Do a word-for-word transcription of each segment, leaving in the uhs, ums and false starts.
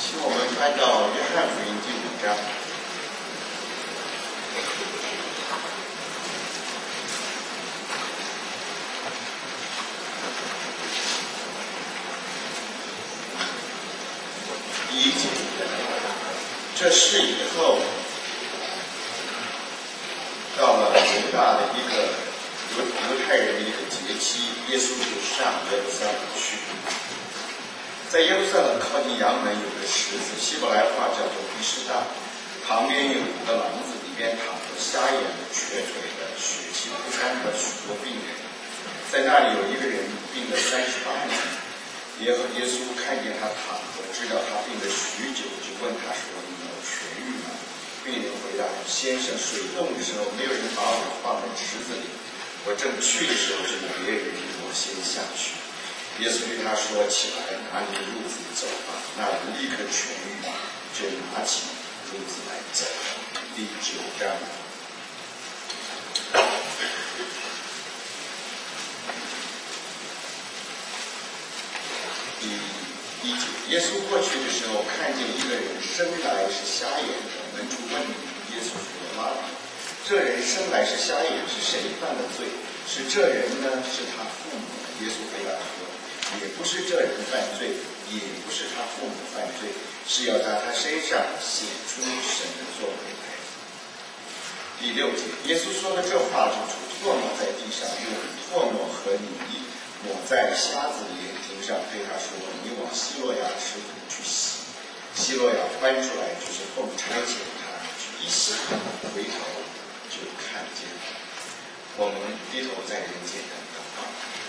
请我们翻到约翰福音第五章。第一节，这事以后，到了犹大的一个犹犹太人的一个节期，耶稣就上耶路撒冷去。在耶路撒冷靠近阳门有个池子，希伯来话叫做比士大，旁边有五个廊子，里边躺着瞎眼的、瘸腿的、血气不干的许多病人。在那里有一个人病了三十八年，耶和耶稣看见他躺着，知道他病了许久，就问他说：“你有痊愈吗？”病人回答：“先生，水动的时候，没有人把我放在池子里，我正去的时候，就有别人比我先下去。”耶稣对他说：“起来，拿你的褥子走吧。”那人立刻痊愈，就拿起褥子来走。第九章。第一节，耶稣过去的时候，看见一个人生来是瞎眼的，门徒问耶稣说：“拉比，这人生来是瞎眼，是谁犯的罪？是这人呢，是他父母？”耶稣回答说：“也不是这人犯罪，也不是他父母犯罪，是要在他身上显出神的作为来。”第六节，耶稣说了这话，就吐唾沫在地上，用唾沫和泥抹在瞎子的眼睛上，对他说：“你往西罗亚池子去洗。”西罗亚翻出来，就是奉差遣他去一洗，回头就看见了。我们低头在人间的祷告。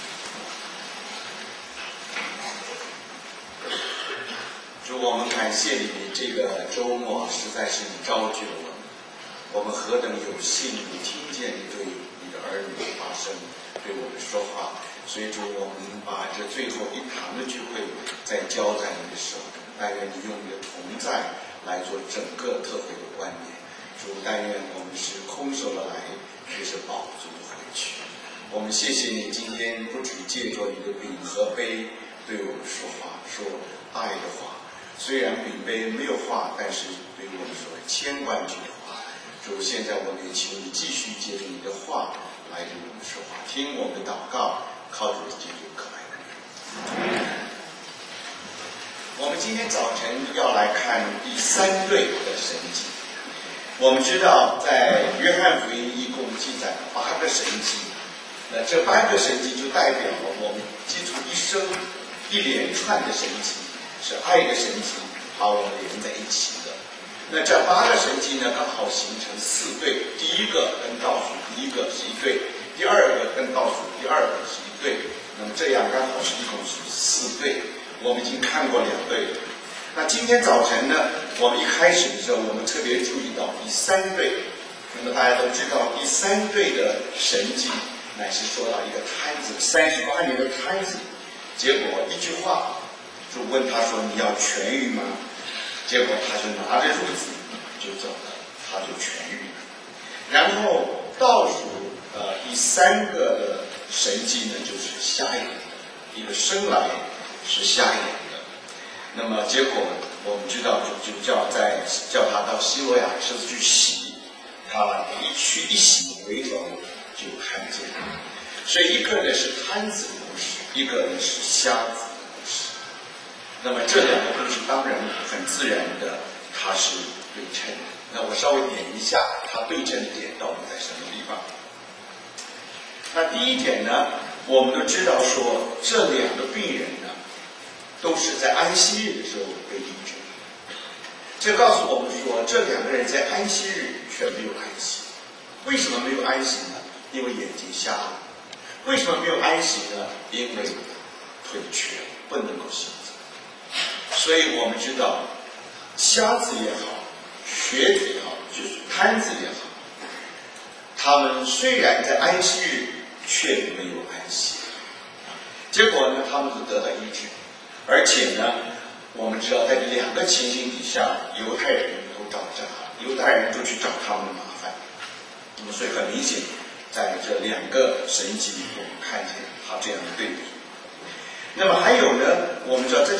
主，我们感谢你，这个周末实在是你招聚了我们，我们何等有幸你听见你对你的儿女发声，对我们说话。所以主，我们把这最后一堂的聚会再交在你的手中，但愿你用你的同在来做整个特会的冠冕。主，但愿我们是空手的来，却是饱足的回去。我们谢谢你今天不只借着你的饼和杯对我们说话，说爱的话。虽然饼杯没有话，但是对我们说千万句的话。主，现在我们也请你继续借着你的话来对我们说话，听我们的祷告，靠主的基督可爱的名。我们今天早晨要来看第三对的神迹。我们知道在约翰福音一共记载了八个神迹，那这八个神迹就代表了我们基督一生一连串的神迹，是爱的神迹把我们连在一起的。那这八个神迹呢，刚好形成四对，第一个跟倒数第一个是一对，第二个跟倒数第二个是一对，那么这样刚好是一共是四对。我们已经看过两对了。那今天早晨呢，我们一开始的时候，我们特别注意到第三对。那么大家都知道，第三对的神迹乃是说到一个瘫子，三十八年的瘫子，结果一句话，就问他说：“你要痊愈吗？”结果他就拿着褥子就走了，他就痊愈了。然后倒数呃第三个的神迹呢，就是瞎眼的，一个生来是瞎眼的。那么结果我们知道就就叫在叫他到西罗亚池子去洗，他一去一洗回头就看见了。所以一个呢是瘫子的故事，一个呢是瞎子的故事。那么这两个故事当然很自然的，它是对称的。那我稍微点一下，它对称的点到底在什么地方？那第一点呢，我们都知道说这两个病人呢，都是在安息日的时候被医治。这告诉我们说，这两个人在安息日却没有安息。为什么没有安息呢？因为眼睛瞎了。为什么没有安息呢？因为腿瘸，不能够行走。所以我们知道，瞎子也好，瘸子也好，就是瘫子也好，他们虽然在安息日，却没有安息。结果呢，他们就得到医治。而且呢，我们知道在两个情形底下，犹太人都找着他，犹太人都去找他们的麻烦。那么所以很明显，在这两个神迹里，我们看见他这样的对比。那么还有呢，我们知道在这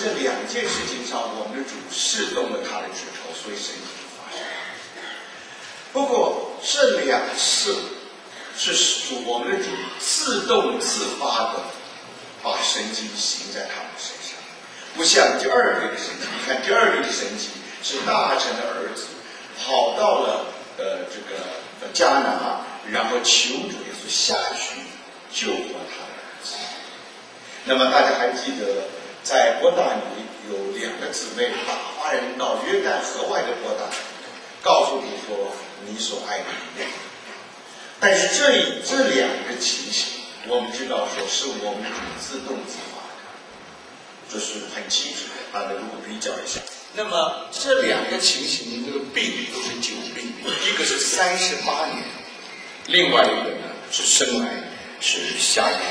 这两件事情上，我们的主示动了他的指头，所以神迹就发生。不过这两次是主我们的主自动自发的把神迹行在他们身上，不像第二类的神迹。你看第二类的神迹是大臣的儿子跑到了呃这个迦拿，然后求主耶稣下去救活他的儿子。那么大家还记得在伯大尼有两个姊妹打发人到约旦河外的伯大尼，告诉主说你所爱的人。但是这一这两个情形我们知道说是我们自动自发的，这是很清楚的。大家如果比较一下，那么这两个情形这个病例都是久病，一个是三十八年，另外一个呢是生来是瞎眼。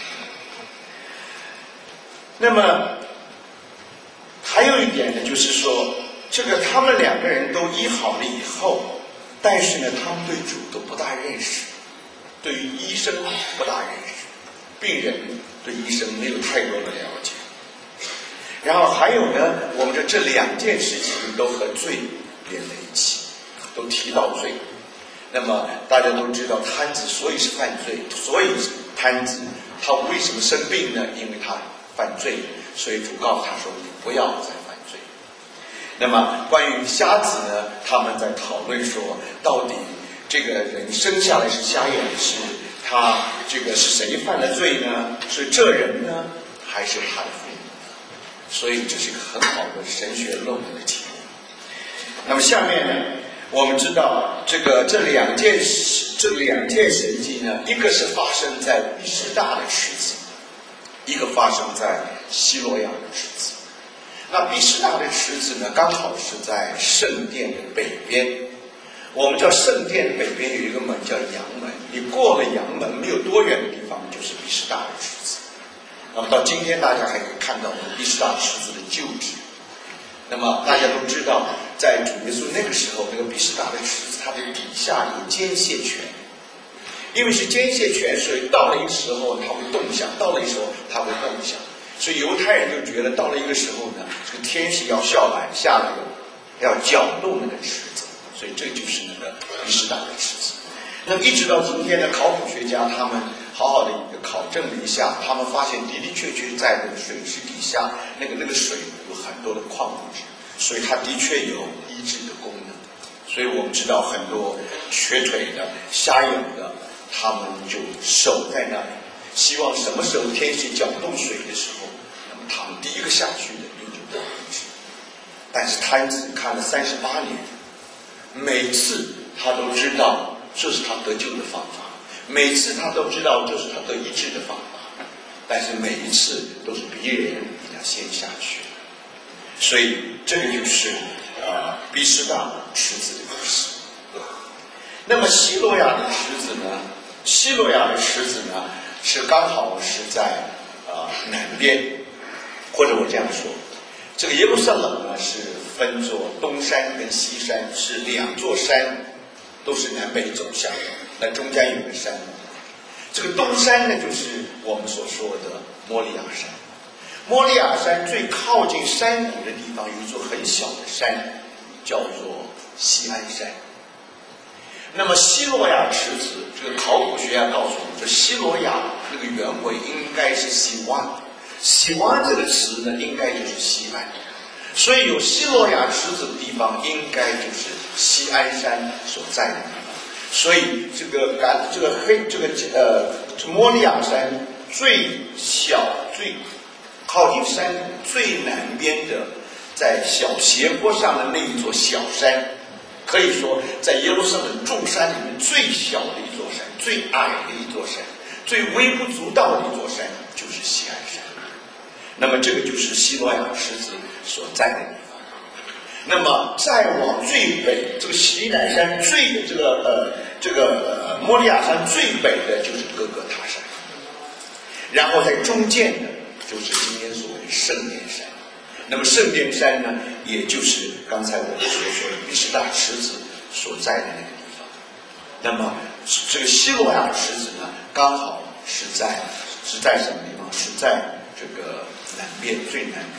那么还有一点呢，就是说这个他们两个人都医好了以后，但是呢他们对主都不大认识，对于医生不大认识，病人对医生没有太多的了解。然后还有呢，我们说这两件事情都和罪连在一起，都提到罪。那么大家都知道瘫子所以是犯罪，所以瘫子他为什么生病呢？因为他犯罪，所以主告诉他说你不要再犯罪。那么关于瞎子呢，他们在讨论说到底这个人生下来是瞎眼，是他这个是谁犯了罪呢？是这人呢，还是他的父母？所以这是一个很好的神学论文的题目。那么下面呢，我们知道这个这两件这两件神迹呢，一个是发生在毕士大的池子，一个发生在希罗亚的池子。那毕士大的池子呢，刚好是在圣殿的北边。我们知道圣殿北边有一个门叫阳门，你过了阳门没有多远的地方就是毕士大的池子。那么到今天大家还可以看到我们毕士大池子的旧址。那么大家都知道，在主耶稣那个时候，那个毕士大的池子它的底下有间歇泉，因为是间歇泉，所以到了一个时候它会动响，到了一个时候它会动响，所以犹太人就觉得到了一个时候呢，这个天使要下来下来要搅动那个池子，所以这就是那个毕士大的池子。那么一直到今天的考古学家他们好好的一个考证了一下，他们发现的的确确在那个水池底下，那个那个水有很多的矿物质，所以它的确有医治的功能。所以我们知道很多瘸腿的、瞎眼的，他们就守在那里，希望什么时候天气搅动水的时候，那么他们第一个下去的就得医治。但是瘫子看了三十八年，每次他都知道这是他得救的方法，每次他都知道这是他得医治的方法，但是每一次都是别人比他先下去。所以这个就是呃毕士大池子的故事。那么希罗亚的池子呢？希罗亚的池子呢，是刚好是在呃南边，或者我这样说，这个耶路撒冷呢是分作东山跟西山，是两座山，都是南北走向的，那中间有个山。这个东山呢，就是我们所说的摩利亚山。摩利亚山最靠近山谷的地方有一座很小的山，叫做锡安山。那么希罗亚池子，这个考古学家告诉我们，这希罗亚那个原文应该是西湾，西湾这个词呢，应该就是西安。所以有希罗亚池子的地方，应该就是锡安山所在的地方。所以这个感这个黑这个呃摩利亚山最小最靠近山谷最南边的，在小斜坡上的那一座小山，可以说在耶路撒冷众山里面最小的一座山，最矮的一座山，最微不足道的一座山，就是锡安山。那么这个就是希罗亚池子所在的地方。那么再往最北，这个锡南山最的这个呃这个呃摩利亚山最北的就是哥哥塔山，然后在中间的就是今天所谓的圣殿山。那么圣殿山呢，也就是刚才我们所说的毕士大池子所在的那个地方。那么这个希罗亚池子呢，刚好是在是在什么地方？是在这个南边最南边。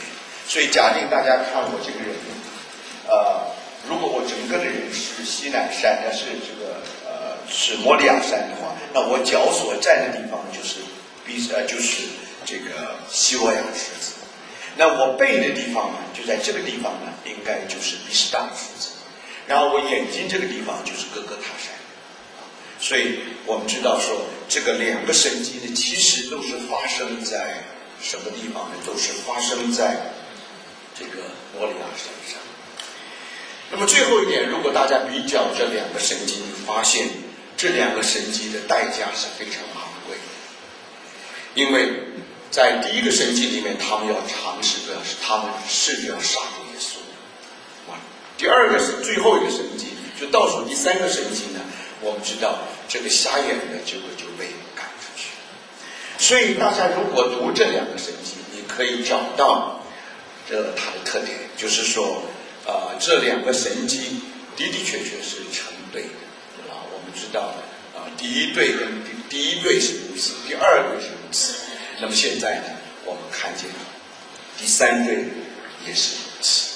所以假定大家看我这个人，呃，如果我整个的人是西乃山，那是这个呃是摩利亚山的话，那我脚所站的地方就是比呃就是这个希罗亚池子。那我背的地方呢，就在这个地方呢，应该就是比斯大池子。然后我眼睛这个地方就是哥哥塔山。所以我们知道说，这个两个神迹呢，其实都是发生在什么地方呢？都是发生在这个摩利亚山上。那么最后一点，如果大家比较这两个神迹，你发现这两个神迹的代价是非常昂贵的，因为在第一个神迹里面，他们要尝试的是他们试着要杀死耶稣。第二个是最后一个神迹，就倒数第三个神迹呢，我们知道这个瞎眼的结果就被赶出去。所以大家如果读这两个神迹，你可以找到这它的特点，就是说，呃，这两个神迹的的确确是成对的，对吧？我们知道，啊、呃，第一对跟第第一对是如此，第二对是如此。那么现在呢，我们看见第三对也是如此。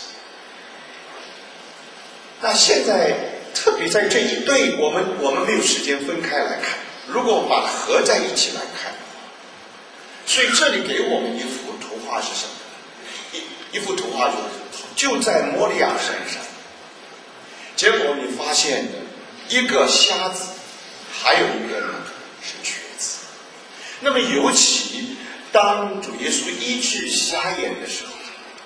那现在特别在这一对，我们我们没有时间分开来看，如果我们把它合在一起来看，所以这里给我们一幅图画是什么呢？一一幅图画就就在摩利亚山上，结果你发现一个瞎子，还有一个呢是瘸子。那么尤其当主耶稣医治瞎眼的时候，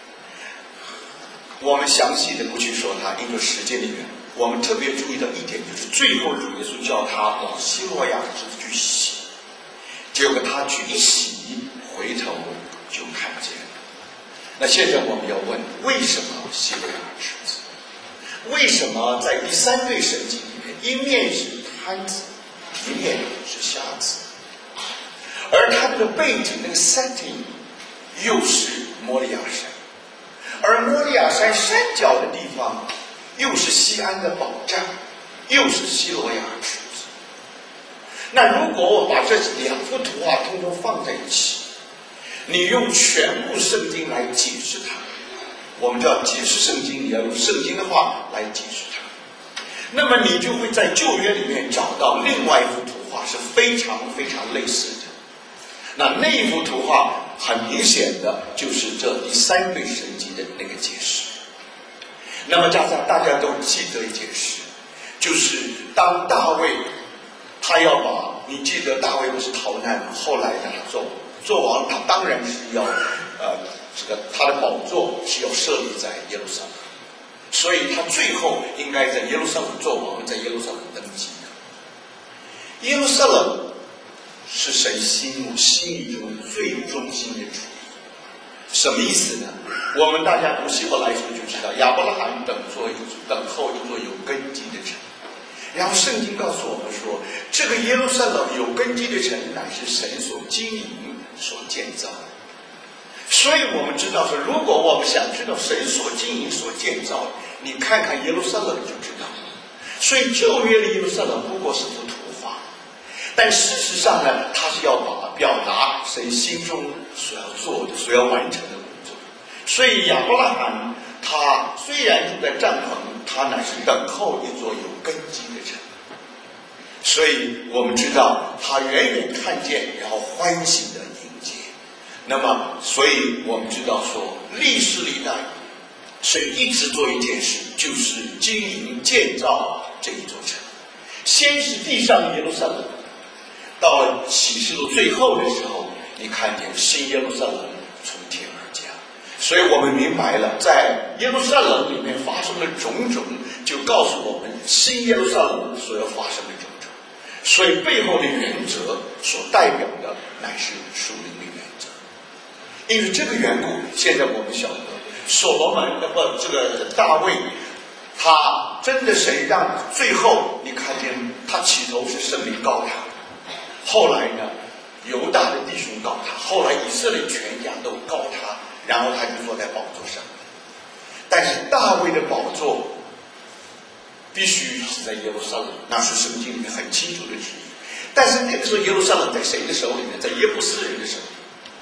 我们详细的不去说它，因为时间里面，我们特别注意到一点，就是最后主耶稣叫他往希罗亚池子去洗，结果他去一洗，回头就看见了。那现在我们要问，为什么希罗亚池子？为什么在第三对神迹里面，一面是瘫子，一面是瞎子，而他这个背景那个 setting 又是摩利亚山？而摩利亚山山脚的地方，又是西安的保障，又是希罗亚池子。那如果我把这两幅图画通通放在一起，你用全部圣经来解释它，我们就要解释圣经，你要用圣经的话来解释它。那么你就会在旧约里面找到另外一幅图画是非常非常类似的。那那一幅图画很明显的就是这第三对神迹的那个解释。那么加上大家都记得一件事，就是当大卫他要把，你记得大卫不是逃难吗？后来他做做王，他当然是要呃这个他的宝座是要设立在耶路撒冷，所以他最后应该在耶路撒冷做王，在耶路撒冷登基的。耶路撒冷是神心目心意中最中心的主义。什么意思呢？我们大家读希伯来书就知道，亚伯拉罕等做等候一座有根基的城。然后圣经告诉我们说，这个耶路撒冷有根基的城乃是神所经营所建造的。所以我们知道说，如果我们想知道神所经营所建造的，你看看耶路撒冷就知道。所以旧约的耶路撒冷不过是幅图画，但事实上呢，它是要把表达神心中所要做的、所要完成的工作。所以亚伯拉罕他虽然住在帐篷，他乃是等候一座有根基的城。所以我们知道他远远看见，然后欢喜的迎接。那么所以我们知道说，历史历代神一直做一件事，就是经营建造这一座城。先是地上的耶路撒冷，到了启示录最后的时候，你看见新耶路撒冷从天而降。所以我们明白了，在耶路撒冷里面发生的种种，就告诉我们新耶路撒冷所要发生的种种。所以背后的原则所代表的乃是属灵的原则。因为这个缘故，现在我们晓得所罗门那么这个大卫，他真的神让最后你看见他起头是圣灵膏他，后来呢犹大的弟兄膏他，后来以色列全家都膏他，然后他就坐在宝座上。但是大卫的宝座必须是在耶路撒冷，那是圣经里面很清楚的旨意。但是那个时候耶路撒冷在谁的手里面？在耶布斯人的手里。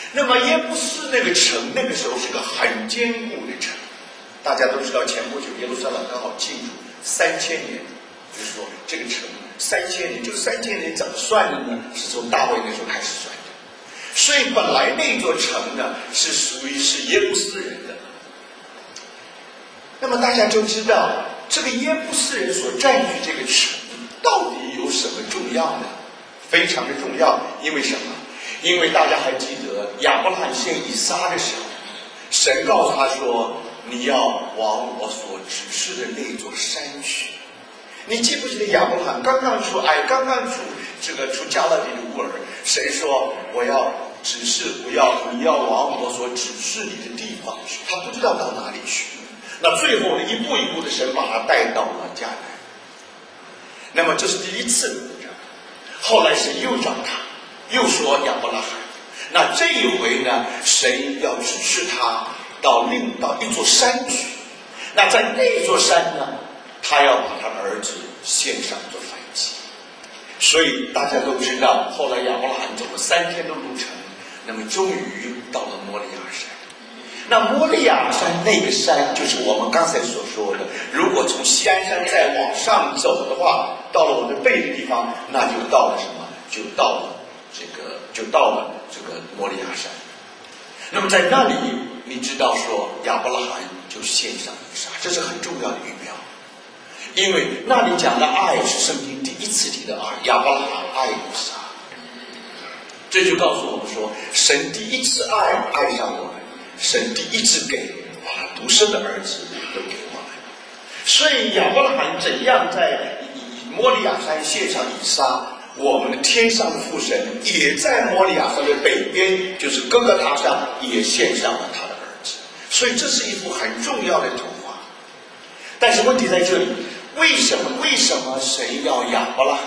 那么耶布斯那个城那个时候是个很坚固的城，大家都知道前不久耶路撒冷刚好庆祝三千年，就是说这个城三千年，这个三千年怎么算的呢？是从大卫那时候开始算的。所以本来那座城呢是属于是耶布斯人的。那么大家就知道这个耶布斯人所占据这个城到底有什么重要呢？非常的重要，因为什么？因为大家还记得亚伯拉罕献以撒的时候，神告诉他说，你要往我所指示的那座山去。你记不记得亚伯拉罕刚刚出哎，刚刚出这个出加勒底的乌尔，神说我要指示，不要你要往我所指示你的地方去，他不知道到哪里去。那最后呢，一步一步的神把他带到了迦南。那么这是第一次，后来神又找他，又说亚伯拉罕。那这一回呢，神要指示他到另到一座山去。那在那座山呢，他要把他的儿子献上做燔祭。所以大家都知道，后来亚伯拉罕走了三天的路程，那么终于到了摩利亚山。那摩利亚山那个山，就是我们刚才所说的，如果从锡安山再往上走的话，到了我的背的地方，那就到了什么？就到了这个，就到了这个摩利亚山。那么在那里，你知道说亚伯拉罕就献上以撒，这是很重要的预表，因为那里讲的爱是圣经第一次提的爱，亚伯拉罕爱以撒，这就告诉我们说，神第一次爱爱上我们，神第一次给把他独生的儿子都给我们。所以亚伯拉罕怎样在摩利亚山献上以撒，我们的天上的父神也在摩利亚山的北边，就是哥哥塔上也献上了他的儿子。所以这是一幅很重要的图画。但是问题在这里，为什么为什么神要亚伯拉罕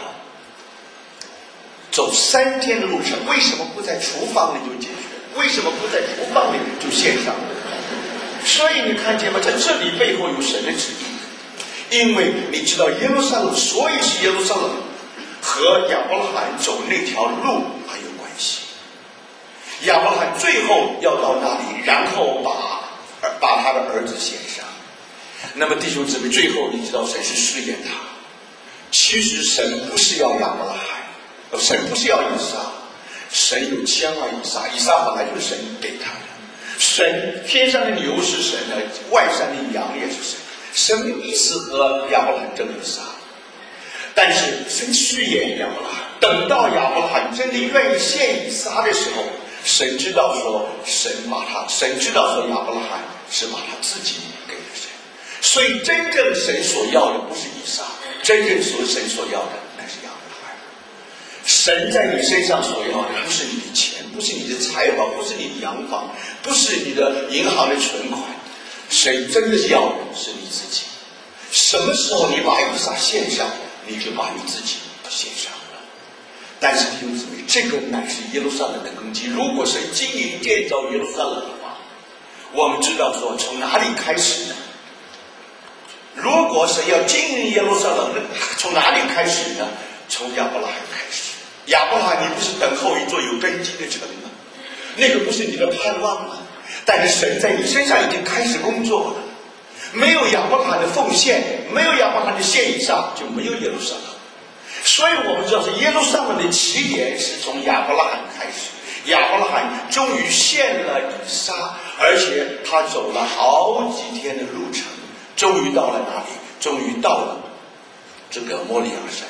走三天的路程？为什么不在厨房里就解决？为什么不在厨房里就献上？所以你看见吗？在这里背后有神的旨意，因为你知道耶路撒冷，所以是耶路撒冷和亚伯拉罕走那条路还有关系。亚伯拉罕最后要到那里，然后把把他的儿子献上。那么弟兄姊妹，最后你知道神是试验他。其实神不是要亚伯拉罕，神不是要以撒，神有牵爱以撒，以撒本来就是神给他的。神天上的牛是神的，外山的羊也是神。神没有意思和亚伯拉罕争以撒，但是神试验亚伯拉罕。等到亚伯拉罕真的愿意献以撒的时候，神知道说，神把他，神知道说亚伯拉罕是把他自己给了神。所以真正神所要的不是以撒，真正所神所要的那是亚伯拉罕。神在你身上所要的不是你的钱，不是你的财宝，不是你的洋房，不是你的银行的存款，神真的要的是你自己。什么时候你把以撒献上，你就把你自己献上了。但是弟兄姊妹，这个乃是耶路撒冷的根基。如果神经营建造耶路撒冷的话，我们知道说从哪里开始呢？如果神要经营耶路撒冷，从哪里开始呢？从亚伯拉罕开始。亚伯拉罕，你不是等候一座有根基的城吗？那个不是你的盼望吗？但是神在你身上已经开始工作了。没有亚伯拉罕的奉献，没有亚伯拉罕的献以撒，就没有耶路撒冷。所以我们知道是耶路撒冷的起点是从亚伯拉罕开始。亚伯拉罕终于献了以撒，而且他走了好几天的路程，终于到了哪里？终于到了这个摩利亚山。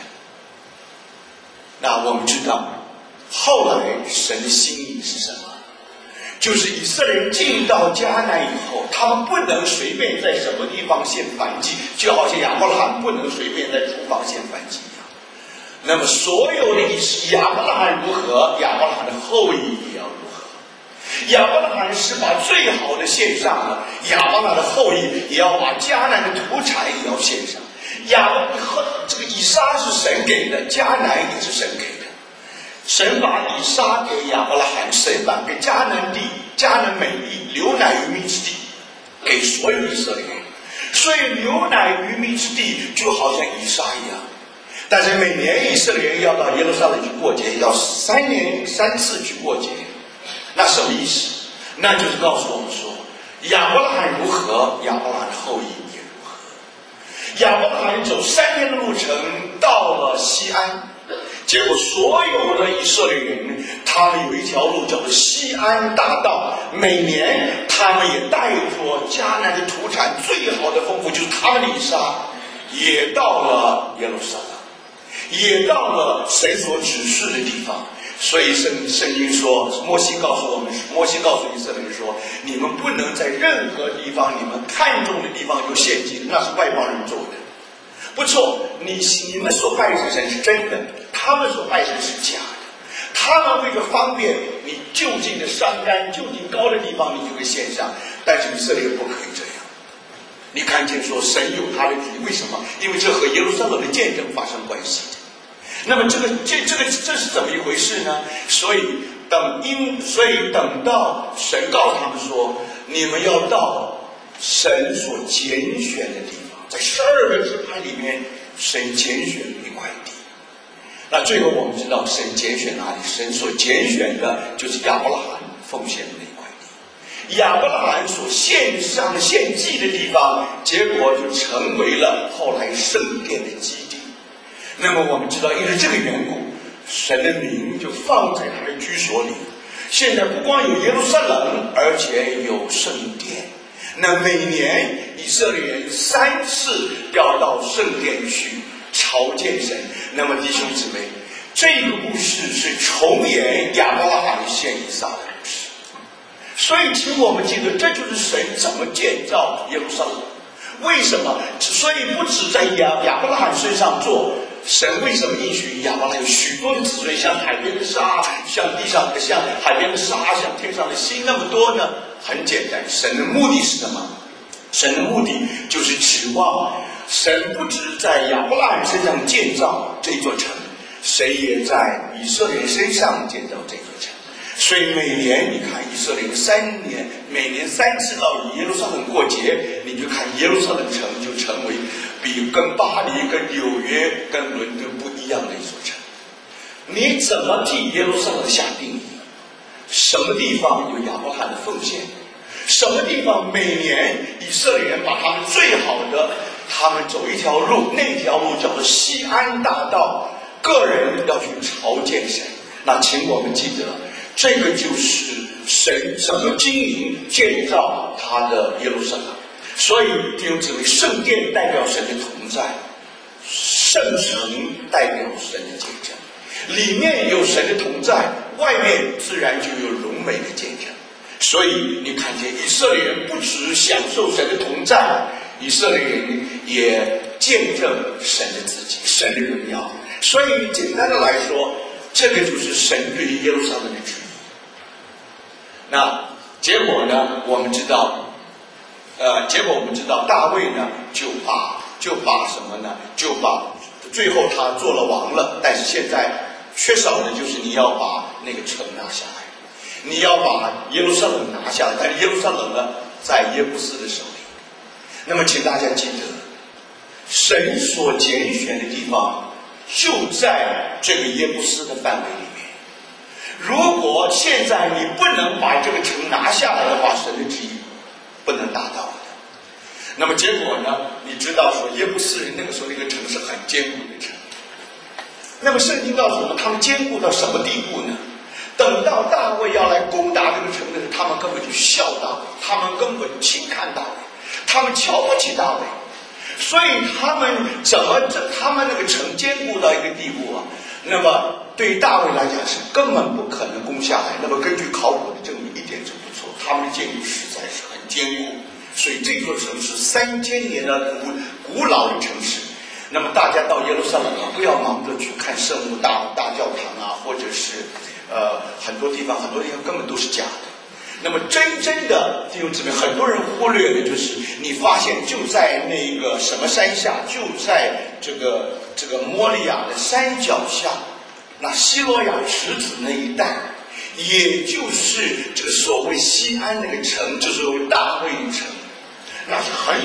那我们知道后来神的心意是什么？就是以色列人进到迦南以后，他们不能随便在什么地方献燔祭，就好像亚伯拉罕不能随便在厨房献燔祭一样。那么所有的亚伯拉罕如何，亚伯拉罕的后裔也要如何。亚伯拉罕是把最好的献上了，亚伯拉罕的后裔也要把迦南的土产也要献上。亚伯这个以撒是神给的，迦南也是神给的。神把以撒给亚伯拉罕，神把给迦南地、迦南美地、流奶与蜜之地给所有以色列人。所以流奶与蜜之地就好像以撒一样。但是每年以色列人要到耶路撒冷去过节，要三年三次去过节。 那什么意思？那就是告诉我们说，亚伯拉罕如何，亚伯拉罕的后裔也如何。亚伯拉罕走三天的路程到了西安，结果所有的以色列人，他们有一条路叫做西安大道，每年他们也带着迦南的土产最好的丰富，就是他们的以撒，也到了耶路撒冷，也到了神所指示的地方。所以圣圣经说，摩西告诉我们，摩西告诉以色列人说，你们不能在任何地方你们看中的地方就献祭，那是外邦人做的。不错，你你们所拜的神是真的，他们所拜神是假的。他们为了方便你就近的山冈、就近高的地方，你就会献上，但是以色列人不可以这样。你看见说神有他的旨意，为什么？因为这和耶路撒冷的见证发生关系的。那么这个这这个这是怎么一回事呢？所以等因所以等到神告诉他们说，你们要到神所拣选的地方，在十二个支派里面，神拣选一块地。那最后我们知道神拣选哪里？神所拣选的就是亚伯拉罕奉献的那块地。亚伯拉罕所献上献祭的地方，结果就成为了后来圣殿的基地。那么我们知道，因为这个缘故，神的名就放在他的居所里。现在不光有耶路撒冷，而且有圣殿。那每年以色列人三次要到圣殿去朝见神。那么弟兄姊妹，这个故事是重演亚伯拉罕献以撒的故事。所以请我们记得，这就是神怎么建造耶路撒冷。为什么？所以不止在亚亚伯拉罕身上做，神为什么应许亚伯拉罕有许多的子孙，像海边的沙，像地上的，像海边的沙，像天上的星那么多呢？很简单，神的目的是什么？神的目的就是指望神不止在亚伯拉罕身上建造这座城，神也在以色列人身上建造这座城。所以每年你看以色列人三年每年三次到耶路撒冷过节，你就看耶路撒冷城就成为比跟巴黎、跟纽约、跟伦敦不一样的一座城。你怎么替耶路撒冷下定义？什么地方有亚伯拉罕的奉献？什么地方每年以色列人把他们最好的，他们走一条路，那条路叫做西安大道，个人要去朝见神。那请我们记得，这个就是神怎么经营建造他的耶路撒冷。所以弟兄姊妹，圣殿代表神的同在，圣城代表神的见证，里面有神的同在，外面自然就有荣美的见证。所以你看见以色列人不只享受神的同在，以色列人也见证神的自己，神的荣耀。所以简单的来说，这个就是神对于耶路撒冷的旨意。那结果呢？我们知道，呃，结果我们知道，大卫呢就把就把什么呢？就把最后他做了王了，但是现在缺少的就是你要把那个城拿下来。你要把耶路撒冷拿下来，但是耶路撒冷呢，在耶布斯的手里。那么，请大家记得，神所拣选的地方就在这个耶布斯的范围里面。如果现在你不能把这个城拿下来的话，神的旨意不能达到的。那么结果呢？你知道说耶布斯人那个时候那个城是很坚固的城。那么圣经告诉我们，他们坚固到什么地步呢？等到大卫要来攻打这个城的时候，他们根本就笑大卫，他们根本轻看大卫，他们瞧不起大卫。所以他们怎么这他们那个城坚固到一个地步啊？那么对大卫来讲是根本不可能攻下来。那么根据考古的证明，一点都不错，他们的建筑实在是很坚固。所以这座城市三千年的古古老的城市。那么大家到耶路撒冷啊，不要忙着去看圣母大大教堂啊，或者是呃很多地方很多地方根本都是假的。那么真正的弟兄姊妹，很多人忽略的就是你发现就在那个什么山下，就在这个这个摩利亚的山脚下，那希罗亚池子那一带，也就是这个所谓西安那个城，就是大卫城。那是很这个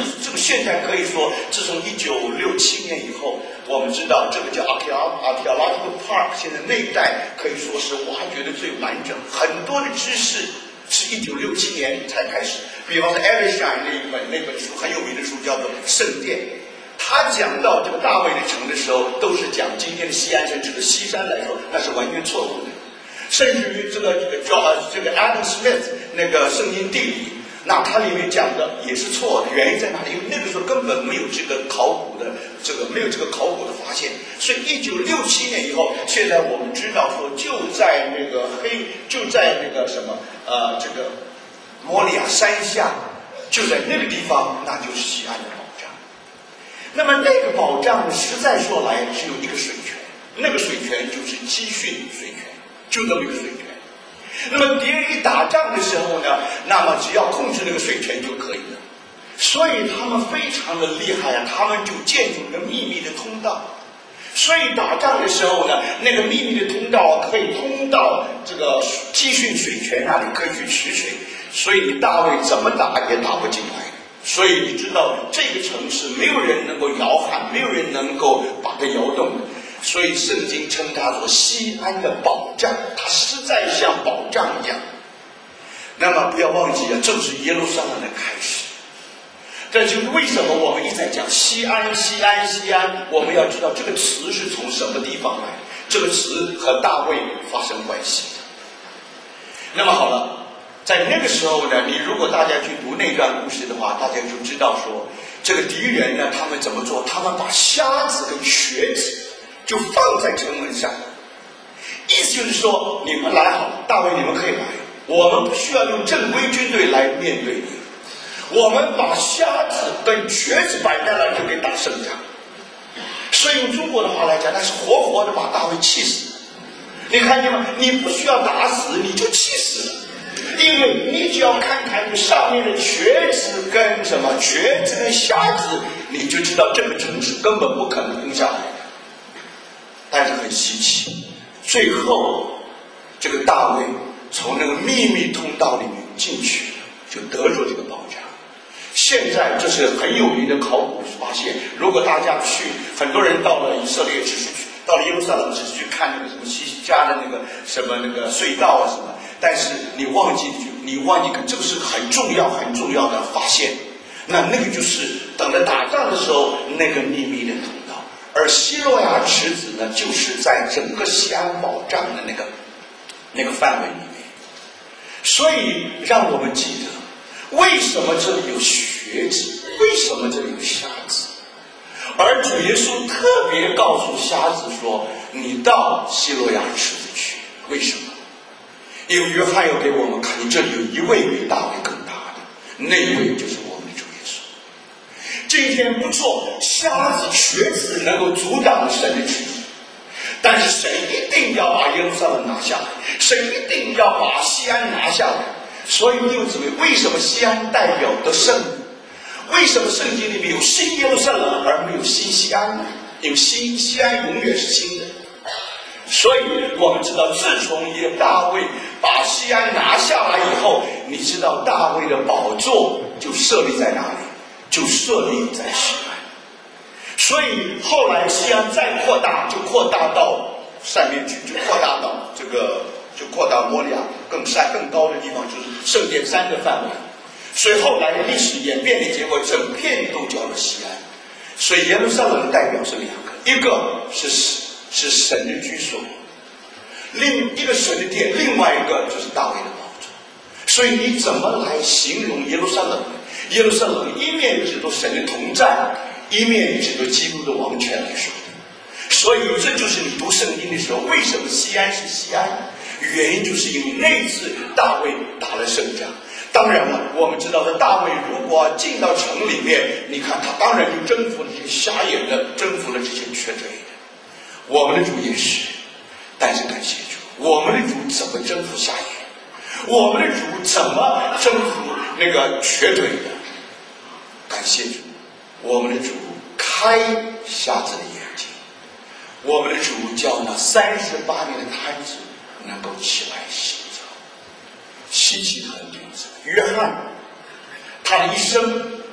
现在可以说，自从一九六七年以后，我们知道这个叫 Archaeological Park， 现在那一带可以说是挖掘的最完整，很多的知识是一九六七年才开始。比方说 Evershine 那一本那本书很有名的书叫做《圣殿》，他讲到这个大卫的城的时候，都是讲今天的西安城，指的西山来说，那是完全错误的。甚至于这个这个叫这个 Adam Smith 那个圣经地理，那它里面讲的也是错的，原因在哪里？因为那个时候根本没有这个考古的这个没有这个考古的发现，所以一九六七年以后，现在我们知道说就在那个黑就在那个什么呃这个摩利亚山下，就在那个地方，那就是西安的宝藏。那么那个宝藏实在说来只有一个水泉，那个水泉就是基训水泉，就这么一个水泉。那么敌人一打仗的时候呢，那么只要控制那个水泉就可以了。所以他们非常的厉害啊，他们就建筑一个秘密的通道。所以打仗的时候呢，那个秘密的通道可以通到这个基训水泉那里，可以去取水。所以你大卫怎么打也打不进来。所以你知道这个城市没有人能够摇撼，没有人能够把它摇动的。所以圣经称它做西安的宝藏，它实在像宝藏一样。那么不要忘记啊，这是耶路撒冷的开始。这就是为什么我们一直在讲西安西安西安，我们要知道这个词是从什么地方来，这个词和大卫发生关系的。那么好了，在那个时候呢，你如果大家去读那段故事的话，大家就知道说这个敌人呢，他们怎么做？他们把瞎子跟瘸子就放在城门上，意思就是说，你们来好，大卫你们可以来，我们不需要用正规军队来面对你，我们把瞎子跟瘸子摆在那就可以打胜仗。所以用中国的话来讲，那是活活的把大卫气死。你看见吗？你不需要打死，你就气死了，因为你只要看看上面的瘸子跟什么瘸子跟瞎子，你就知道这个城市根本不可能攻下来。但是很稀奇，最后这个大卫从那个秘密通道里面进去，就得着这个宝藏。现在这是很有名的考古发现，如果大家去，很多人到了以色列只是去到了耶路撒冷只是去看那个什么西西家的那个什么那个隧道啊什么，但是你忘记你忘记这个是很重要很重要的发现。那那个就是等着打仗的时候那个秘密的通道。而希洛亚池子呢，就是在整个西安宝藏的那个那个范围里面。所以让我们记得，为什么这里有瘸子，为什么这里有瞎子，而主耶稣特别告诉瞎子说，你到希洛亚池子去。为什么？因为约翰要给我们看见，这里有一位比大卫更大的，那一位就是我们的主耶稣。这一天不错，瞎子瘸子能够阻挡神的旨意，但是神一定要把耶路撒冷拿下来，神一定要把西安拿下来。所以弟兄姊妹，为什么西安代表得胜？为什么圣经里面有新耶路撒冷而没有新西安呢？因为新西安永远是新的。所以我们知道，自从耶大卫把西安拿下来以后，你知道大卫的宝座就设立在哪里？就设立在西安。所以后来西安再扩大，就扩大到上面去，就扩大到这个，就扩大摩利亚更山更高的地方，就是圣殿山的范围。所以后来历史演变的结果，整片都叫做西安。所以耶路撒冷的代表是两个，一个是是神的居所，另一个神的殿，另外一个就是大卫的宝座。所以你怎么来形容耶路撒冷？耶路撒冷一面指着神的同在，一面指着基督的王权来说的。所以这就是你读圣经的时候，为什么西安是西安？原因就是因为那次大卫打了胜仗。当然了，我们知道的大卫如果进到城里面，你看他当然就征服了这个瞎眼的，征服了这些瘸腿的。我们的主也是，但是感谢主，我们的主怎么征服瞎眼？我们的主怎么征服那个瘸腿的？感谢主，我们的主开瞎子的眼睛，我们的主叫那三十八年的瘫子能够起来行走。稀奇的很点子，约翰他的一生，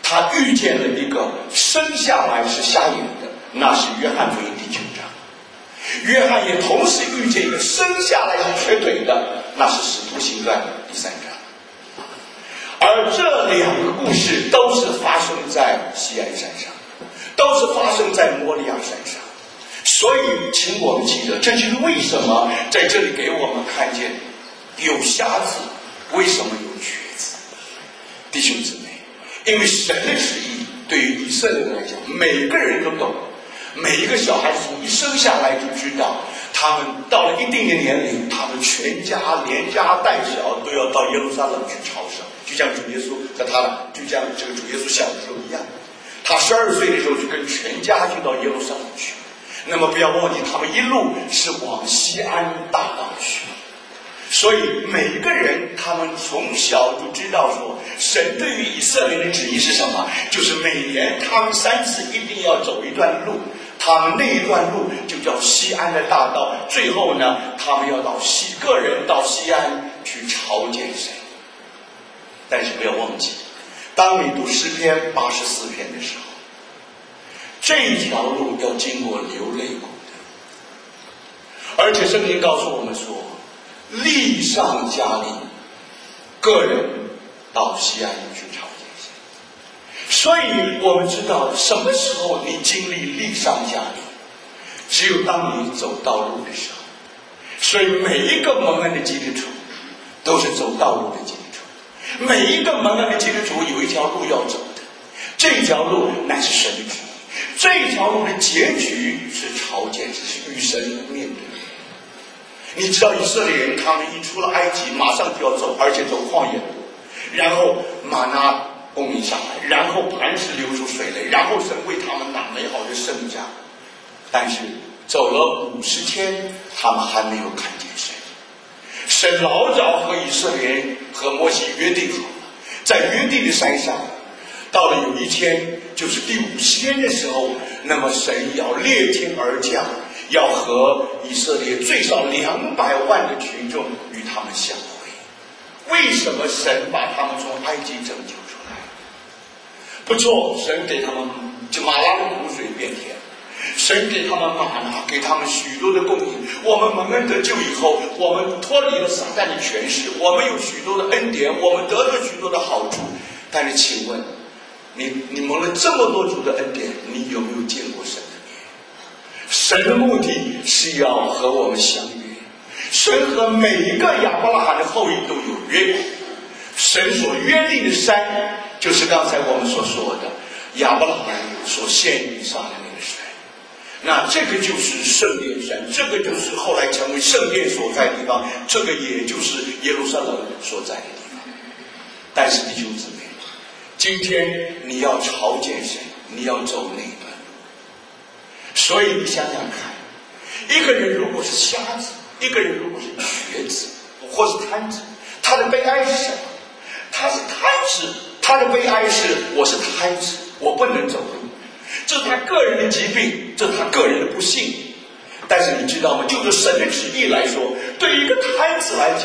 他遇见了一个生下来是瞎眼的，那是约翰福音第九章。约翰也同时遇见一个生下来是瘸腿的，那是使徒行传第三章。而这两个故事都是发生在西安山上，都是发生在摩利亚山上。所以请我们记得，这就是为什么在这里给我们看见有瞎子，为什么有瘸子。弟兄姊妹，因为神的旨意对于以色列人来讲，每个人都懂，每一个小孩子从一生下来就知道，他们到了一定的年龄，他们全家连家带小都要到耶路撒冷去朝圣，就像主耶稣和他的，就像这个主耶稣小的时候一样，他十二岁的时候就跟全家就到耶路撒冷去。那么不要忘记，他们一路是往西安大道去。所以每一个人他们从小就知道说，神对于以色列的旨意是什么，就是每年他们三次一定要走一段路，他们那一段路就叫西安的大道。最后呢，他们要到西个人到西安去朝见神。但是不要忘记，当你读诗篇八十四篇的时候，这一条路要经过流泪谷的，而且圣经告诉我们说，力上加力，个人到西安去朝见神。所以我们知道什么时候你经历力上加力，只有当你走道路的时候。所以每一个蒙恩的基督徒都是走道路的基督徒，每一个蒙恩的基督徒有一条路要走的，这条路乃是神的旨意，这条路的结局是朝见，是与神面对。你知道以色列人他们一出了埃及，马上就要走，而且走旷野路，然后玛拿供应上来，然后磐石流出水来，然后神为他们打美好的胜仗。但是走了五十天，他们还没有看见神。神老早和以色列人和摩西约定好了，在约定的山上，到了有一天，就是第五十天的时候，那么神要裂天而降，要和以色列最少两百万的群众与他们相会。为什么神把他们从埃及拯救出来？不错，神给他们就马拉的湖水变甜，神给他们玛拿，给他们许多的供应。我们蒙恩得救以后，我们脱离了撒旦的权势，我们有许多的恩典，我们得了许多的好处。但是请问你你蒙了这么多主的恩典，你有没有见过神的面？神的目的是要和我们相约，神和每一个亚伯拉罕的后裔都有约。神所约定的山，就是刚才我们所说的亚伯拉罕所献以撒的那个山。那这个就是圣殿山，这个就是后来成为圣殿所在的地方，这个也就是耶路撒冷所在的地方。但是弟兄姊妹，今天你要朝见神，你要走那一段路。所以你想想看，一个人如果是瞎子，一个人如果是瘸子或是瘫子，他的悲哀是什么？他是瘫子，他的悲哀是我是瘫子，我不能走路，这是他个人的疾病，这是他个人的不幸。但是你知道吗？就是神的旨意来说，对于一个瘫子来讲，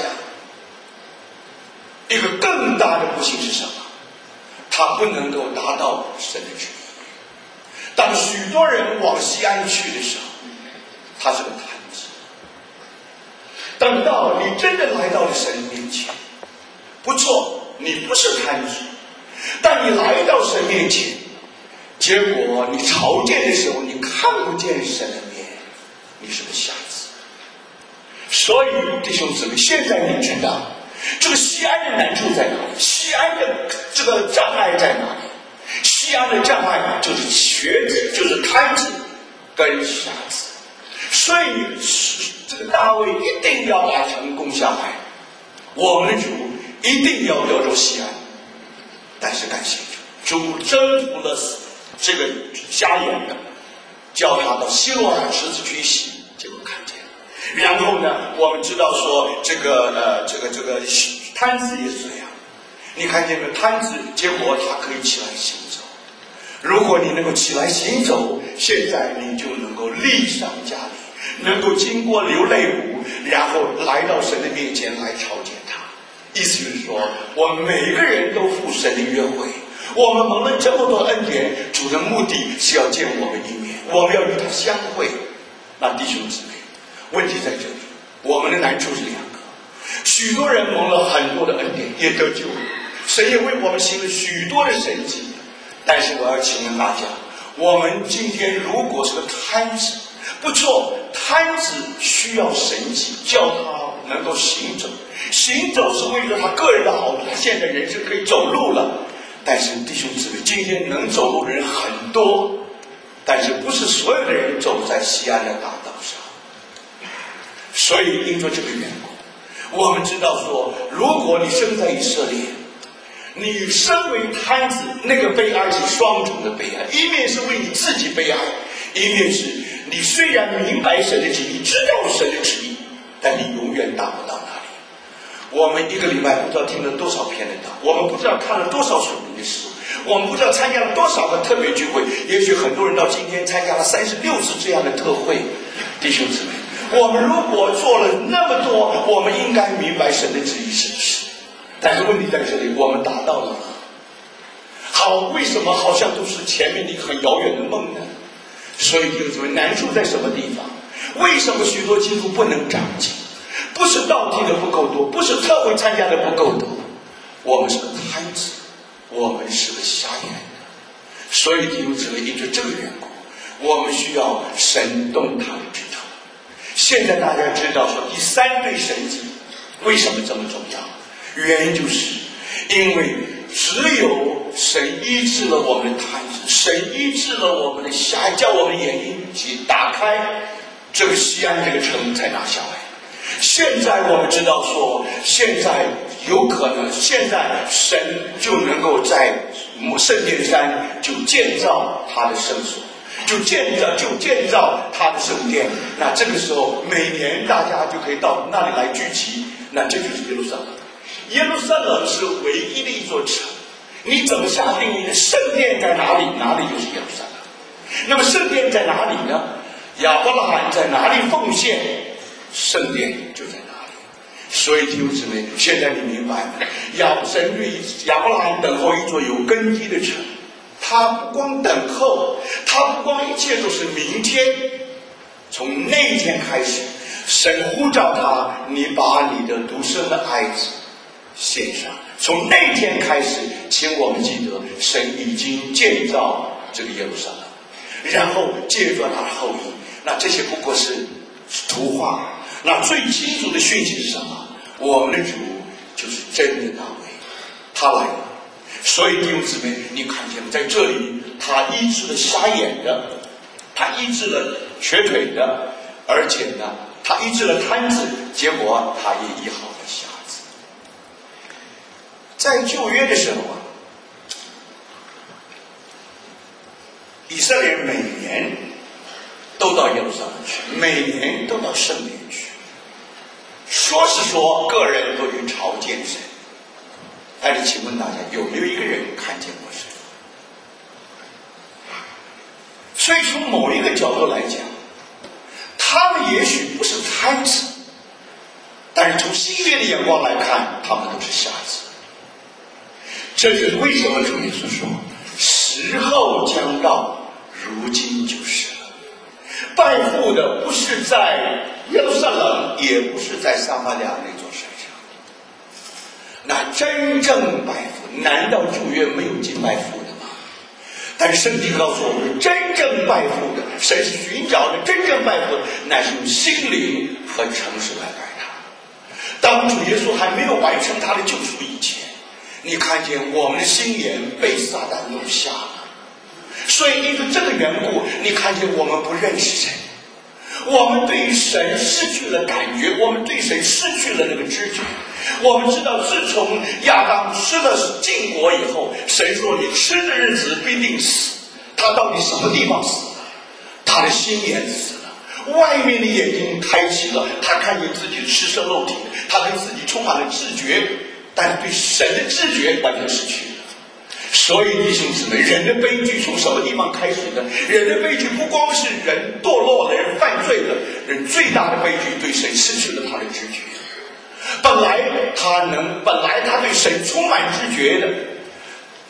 一个更大的不幸是什么？他不能够达到神的旨意。当许多人往西安去的时候，他是个瘫子。等到你真的来到了神面前，不错，你不是瘫子，但你来到神面前，结果你朝见的时候，你看不见神的面，你是个瞎子。所以弟兄姊妹，现在你知道这个西安的难处在哪里？西安的这个障碍在哪里？西安的障碍就是瘸子，就是瘫子跟瞎子。所以这个大卫一定要把城攻下来，我们的主一定要得着西安。但是感谢主，主征服了这个瞎眼的，叫他到西罗亚池子去洗，结果看见了。然后呢，我们知道说这个呃这个这个瘫子也是这样，你看见没有？瘫子结果他可以起来行走。如果你能够起来行走，现在你就能够力上加力，能够经过流泪谷，然后来到神的面前来朝见他。意思就是说，我们每个人都赴神的约会， 我们蒙了这么多恩典，主的目的是要见我们一面，我们要与他相会。那弟兄姊妹，问题在这里，我们的难处是两个。许多人蒙了很多的恩典，也得救了，神也为我们行了许多的神迹。但是我要请问大家，我们今天如果是个贪子，不错，贪子需要神迹，叫他能够行走。行走是为了他个人的好处，他现在人是可以走路了。但是弟兄姊妹，今天能走路的人很多，但是不是所有的人走在西安的大道上。所以因着这个缘故，我们知道说，如果你生在以色列，你身为贪子，那个悲哀是双重的悲哀，一面是为你自己悲哀，一面是你虽然明白神的旨意，知道神的旨意，但你永远达不到那里。我们一个礼拜不知道听了多少篇的道，我们不知道看了多少属灵的书，我们不知道参加了多少个特别聚会，也许很多人到今天参加了三十六次这样的特会。弟兄姊妹，我们如果做了那么多，我们应该明白神的旨意是不是？但是问题在这里，我们达到了吗？好，为什么好像都是前面的一个很遥远的梦呢？所以弟兄姊妹，难处在什么地方？为什么许多基督徒不能长进？不是道听的不够多，不是特会参加的不够多，我们是个贪子，我们是个瞎眼的。所以弟兄姊妹，因着这个缘故，我们需要神动他的指头。现在大家知道说第三对神迹为什么这么重要？原因就是因为只有神医治了我们的贪子，神医治了我们的瞎，叫我们的眼睛打开，这个西安这个城才拿下来。现在我们知道说，现在有可能，现在神就能够在圣殿山就建造他的圣所，就建造就建造他的圣殿。那这个时候，每年大家就可以到那里来聚集。那这就是耶路撒冷。耶路撒冷是唯一的一座城。你怎么下定义的？圣殿在哪里？哪里就是耶路撒冷。那么圣殿在哪里呢？亚伯拉罕在哪里奉献？圣殿就在哪里。所以弟兄姊妹，现在你明白了，亚神对亚伯拉罕等候一座有根基的城，他不光等候，他不光一切都是明天，从那一天开始，神呼召他，你把你的独生的爱子献上。从那一天开始，请我们记得，神已经建造这个耶路撒冷，然后借着他的后裔。那这些不过是图画。那最清楚的讯息是什么？我们的主就是真的大卫，他来了。所以弟兄姊妹，你看见在这里，他医治了瞎眼的，他医治了瘸腿的，而且呢，他医治了瘫子，结果他也医好了瞎子。在旧约的时候啊，以色列人每年都到耶路撒冷去，每年都到圣殿去。说是说个人都去朝见神，但是请问大家有没有一个人看见过神？所以从某一个角度来讲，他们也许不是贪子，但是从新约的眼光来看，他们都是瞎子。这就是为什么主耶稣说时候将到，如今就是了。拜父的不是在耶路撒冷，也不是在撒玛利亚那座山上。那真正拜父，难道旧约没有敬拜父的吗？但是圣经告诉我们，真正拜父的，神是寻找的真正拜父的，乃是用心灵和诚实来拜他。当主耶稣还没有完成他的救赎以前，你看见我们的心眼被撒旦弄瞎了。所以因为这个缘故，你看见我们不认识神，我们对于神失去了感觉，我们对神失去了那个知觉。我们知道自从亚当吃了禁果以后，神说你吃的日子必定死。他到底什么地方死了？他的心眼死了，外面的眼睛开启了，他看见自己赤身露体，他对自己充满了知觉，但对神的知觉完全失去了。所以弟兄姊妹，人的悲剧从什么地方开始的？人的悲剧不光是人堕落了，人犯罪了，人最大的悲剧对神失去了他的知觉。本来他能，本来他对神充满知觉的，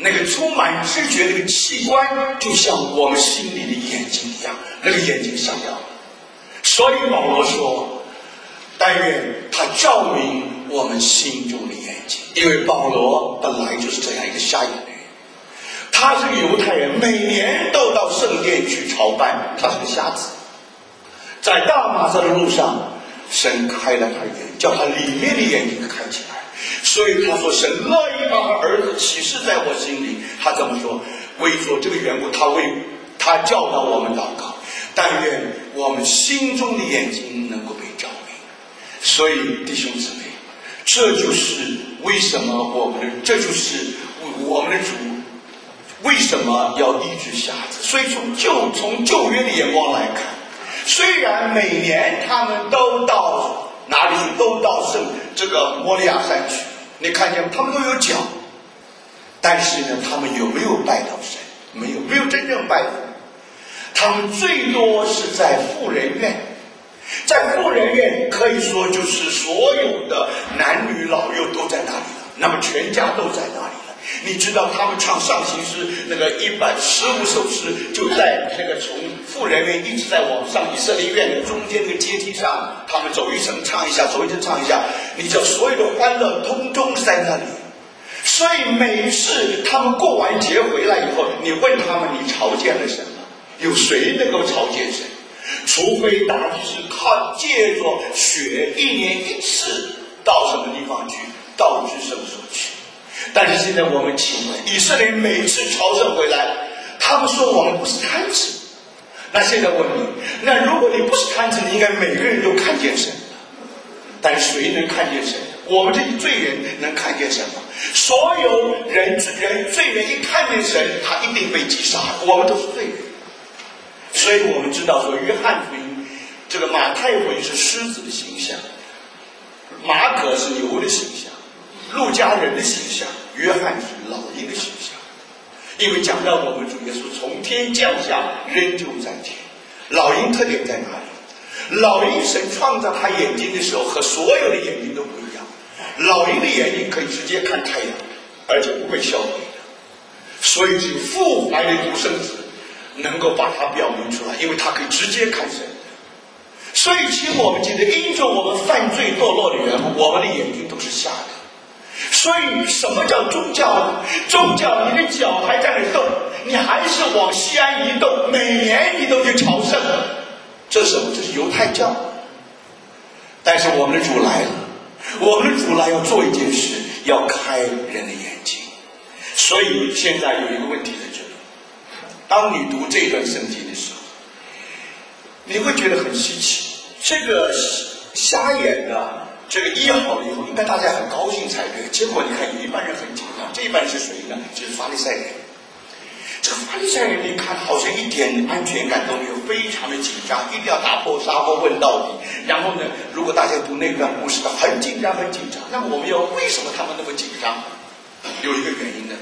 那个充满知觉那个器官，就像我们心里的眼睛一样，那个眼睛闪耀。所以保罗说，但愿他照明我们心中的眼睛，因为保罗本来就是这样一个瞎眼的人，他是个犹太人，每年都到圣殿去朝拜，他是个瞎子。在大马色的路上，神开了他的眼，叫他里面的眼睛开起来。所以他说，神乐意把他儿子启示在我心里。他怎么说？为着这个缘故，他为他教导我们祷告，但愿我们心中的眼睛能够被照明。所以弟兄姊妹，这就是为什么我们的这就是我们的主为什么要医治瞎子。所以从旧从旧约的眼光来看，虽然每年他们都到哪里去，都到圣这个摩利亚山去，你看见他们都有脚，但是呢，他们有没有拜到神？没有，没有真正拜佛。他们最多是在妇人院，在妇人院可以说就是所有的男女老幼都在那里了，那么全家都在那里了。你知道他们唱上行诗那个一百十五首诗，就在那个从妇人院一直在往上以色列院的中间那个阶梯上，他们走一层唱一下，走一层唱一下，你知道所有的欢乐通通是在那里。所以每次他们过完节回来以后，你问他们你朝见了什么？有谁能够朝见神？除非大家是靠借着血一年一次到什么地方去，到至圣所去。但是现在我们请问，以色列每次朝圣回来，他们说我们不是贪子。那现在问你，那如果你不是贪子，你应该每个人都看见神的。但谁能看见神？我们这些罪人能看见神吗？所有人人罪人一看见神，他一定被击杀。我们都是罪人。所以我们知道说，约翰福音这个马太福音是狮子的形象，马可是牛的形象，路加人的形象，约翰是老鹰的形象。因为讲到我们主耶稣从天降下，人就在天。老鹰特点在哪里？老鹰神创造他眼睛的时候和所有的眼睛都不一样。老鹰的眼睛可以直接看太阳，而且不会消灭的。所以只有父怀的独生子能够把它表明出来，因为他可以直接看神。所以请我们记得，因着我们犯罪堕落的缘故，我们的眼睛都是瞎的。所以什么叫宗教呢？宗教你的脚还在那动，你还是往西安移动，每年你都去朝圣，这是什么？这是犹太教。但是我们的主来了，我们的主来要做一件事，要开人的眼睛。所以现在有一个问题在这里，当你读这段圣经的时候，你会觉得很稀奇。这个瞎眼的这个医好了以后，应该大家很高兴才对。结果你看，有一半人很紧张。这一半是谁呢？就是法利赛人。这个法利赛人，你看好像一点安全感都没有，非常的紧张，一定要打破砂锅问到底。然后呢，如果大家读那段故事的，很紧张，很紧张。那么我们要为什么他们那么紧张？有一个原因呢。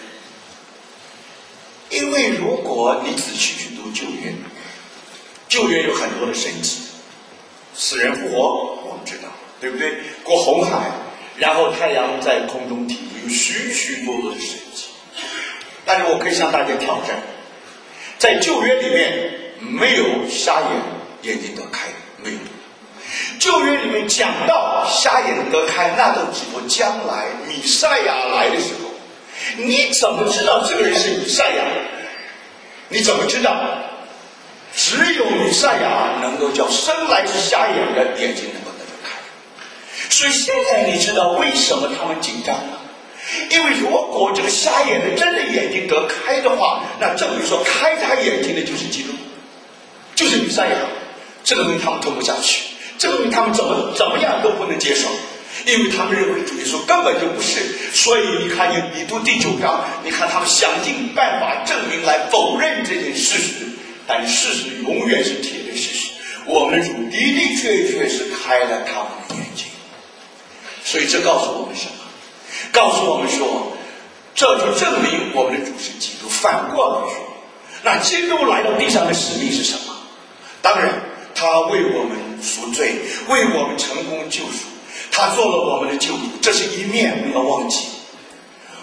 因为如果你仔细去读旧约，旧约有很多的神迹，死人复活，我们知道，对不对？过红海，然后太阳在空中停留，有许许多多的神迹。但是我可以向大家挑战，在旧约里面没有瞎眼眼睛得开，没有。旧约里面讲到瞎眼得开，那都指过将来弥赛亚来的时候。你怎么知道这个人是弥赛亚？你怎么知道？只有弥赛亚能够叫生来是瞎眼的眼睛能够得开。所以现在你知道为什么他们紧张了？因为如果这个瞎眼的真的眼睛得开的话，那证明说开他眼睛的就是基督，就是弥赛亚。这个东西他们吞不下去，这个东西他们怎么怎么样都不能接受。因为他们认为主耶稣根本就不是，所以你看你你读第九章，你看他们想尽办法证明来否认这件事实，但事实永远是铁的事实。我们的主的的确确是开了他们的眼睛，所以这告诉我们什么？告诉我们说，这就证明我们的主是基督。反过来说，那基督来到地上的使命是什么？当然，他为我们赎罪，为我们成功救赎。他做了我们的救主，这是一面，不要忘记。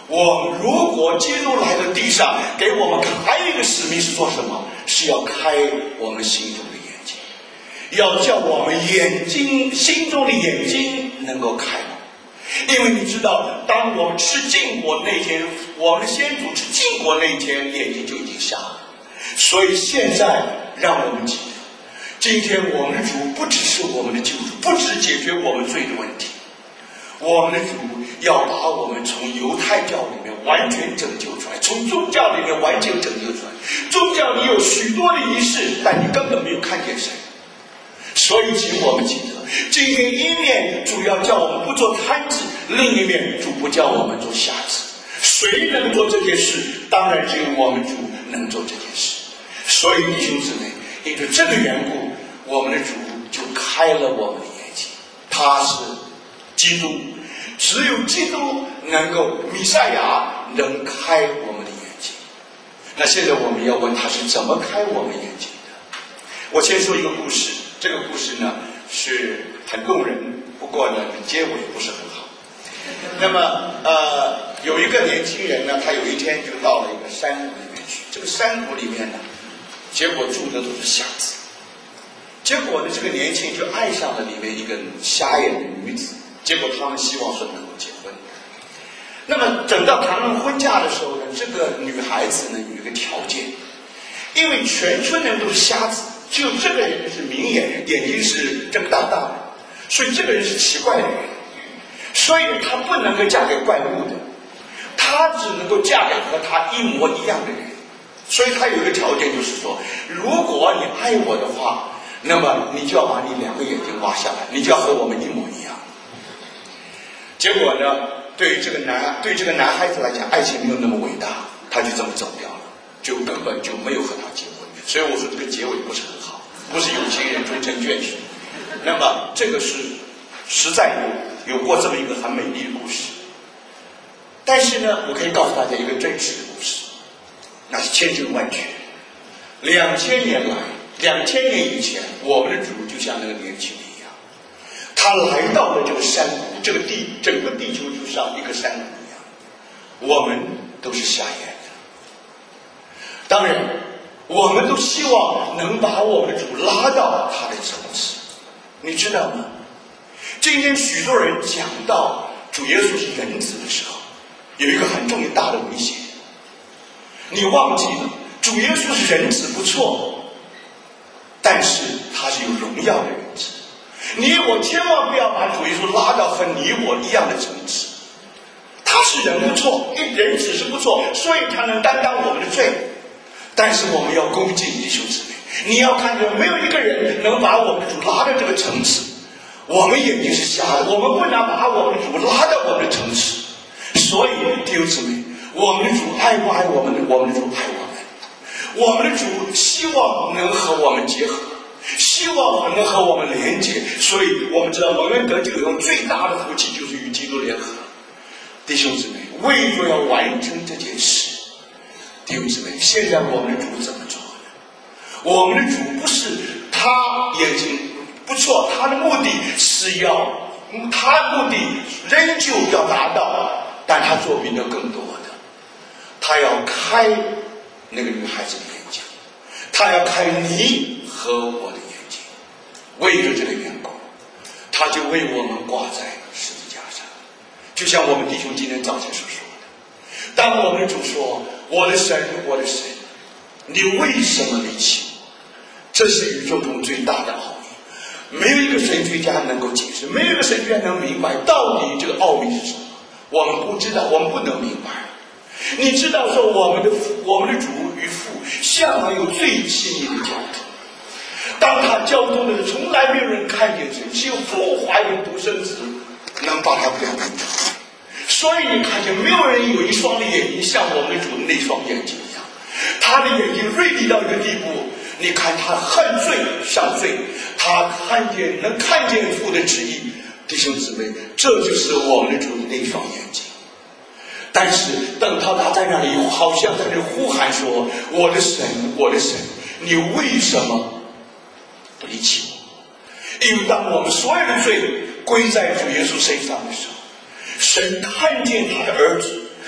我们如果基督来到地上，给我们还有一个使命是做什么？是要开我们心中的眼睛，要叫我们眼睛心中的眼睛能够开。因为你知道，当我们吃禁果那天，我们的先祖吃禁果那一天，眼睛就已经瞎了。所以现在让我们记得，今天我们的主不只是我们的救主，不只解决我们罪的问题，我们的主要把我们从犹太教里面完全拯救出来，从宗教里面完全拯救出来。宗教里有许多的仪式，但你根本没有看见神。所以请我们记得，今天一面主要叫我们不做贪子，另一面主不叫我们做瞎子。谁能做这件事？当然只有我们主能做这件事。所以弟兄姊妹，因着这个缘故，我们的主就开了我们的眼睛。他是基督，只有基督能够，弥赛亚能开我们的眼睛。那现在我们要问他是怎么开我们眼睛的。我先说一个故事，这个故事呢是很动人，不过呢结尾不是很好。那么呃，有一个年轻人呢，他有一天就到了一个山谷里面去。这个山谷里面呢，结果住的都是瞎子。结果呢，这个年轻人就爱上了里面一个瞎眼的女子。结果他们希望说能够结婚。那么等到谈论婚嫁的时候呢，这个女孩子呢有一个条件，因为全村人都是瞎子，只有这个人是明眼人，眼睛是睁大大的，所以这个人是奇怪的人，所以她不能够嫁给怪物的，她只能够嫁给和她一模一样的人。所以她有一个条件，就是说，如果你爱我的话，那么你就要把你两个眼睛挖下来，你就要和我们一模一样。结果呢，对于这个男对这个男孩子来讲，爱情没有那么伟大，他就这么走掉了，就根本就没有和他结婚。所以我说这个结尾不是很好，不是有情人终成眷属。那么这个是实在有有过这么一个很美丽的故事。但是呢，我可以告诉大家一个真实的故事，那是千真万确。两千年来，两千年以前，我们的主就像那个年轻人一样，他来到了这个山谷，这个地整个地球就像一个山谷一样，我们都是瞎眼的。当然我们都希望能把我们的主拉到他的层次。你知道吗？今天许多人讲到主耶稣是人子的时候，有一个很重大的危险，你忘记了主耶稣是人子不错，但是他是有荣耀的人子。你我千万不要把主耶稣拉到和你我一样的层次。他是人不错，因为人只是不错，所以他能担当我们的罪。但是我们要恭敬弟兄姊妹，你要看见没有一个人能把我们的主拉到这个层次。我们眼睛是瞎的，我们不能把我们的主拉到我们的层次。所以弟兄姊妹，我们的主爱不爱我们的？我们的主爱我们。我们的主希望能和我们结合，希望能和我们连接。所以我们知道蒙恩得救有最大的福气就是与基督联合。弟兄姊妹，为着要完成这件事，弟兄姊妹，现在我们的主怎么做呢？我们的主不是他眼睛不错，他的目的是要，他的目的仍旧要达到，但他做比那更多的，他要开那个女孩子的眼睛，他要开你和我的眼睛。为了这个缘故，他就为我们挂在十字架上。就像我们弟兄今天早晨所说的，当我们的主说，我的神，我的神，你为什么离弃我？这是宇宙中最大的奥秘，没有一个神学家能够解释，没有一个神学家能明白到底这个奥秘是什么。我们不知道，我们不能明白。你知道说我们的我们的主与父向来有最亲密的交通，当他交通的时候，从来没有人看见神，只有父怀的独生子能把他表明出来。所以你看见没有人有一双的眼睛像我们的主的那双眼睛一样，他的眼睛锐利到一个地步，你看他恨罪像罪，他看见能看见父的旨意。弟兄姊妹，这就是我们的主的那双眼睛。但是等到他在那里好像在那里呼喊说，我的神，我的神，你为什么不离弃我？因为当我们所有的罪归在主耶稣身上的时候，神看见他的儿子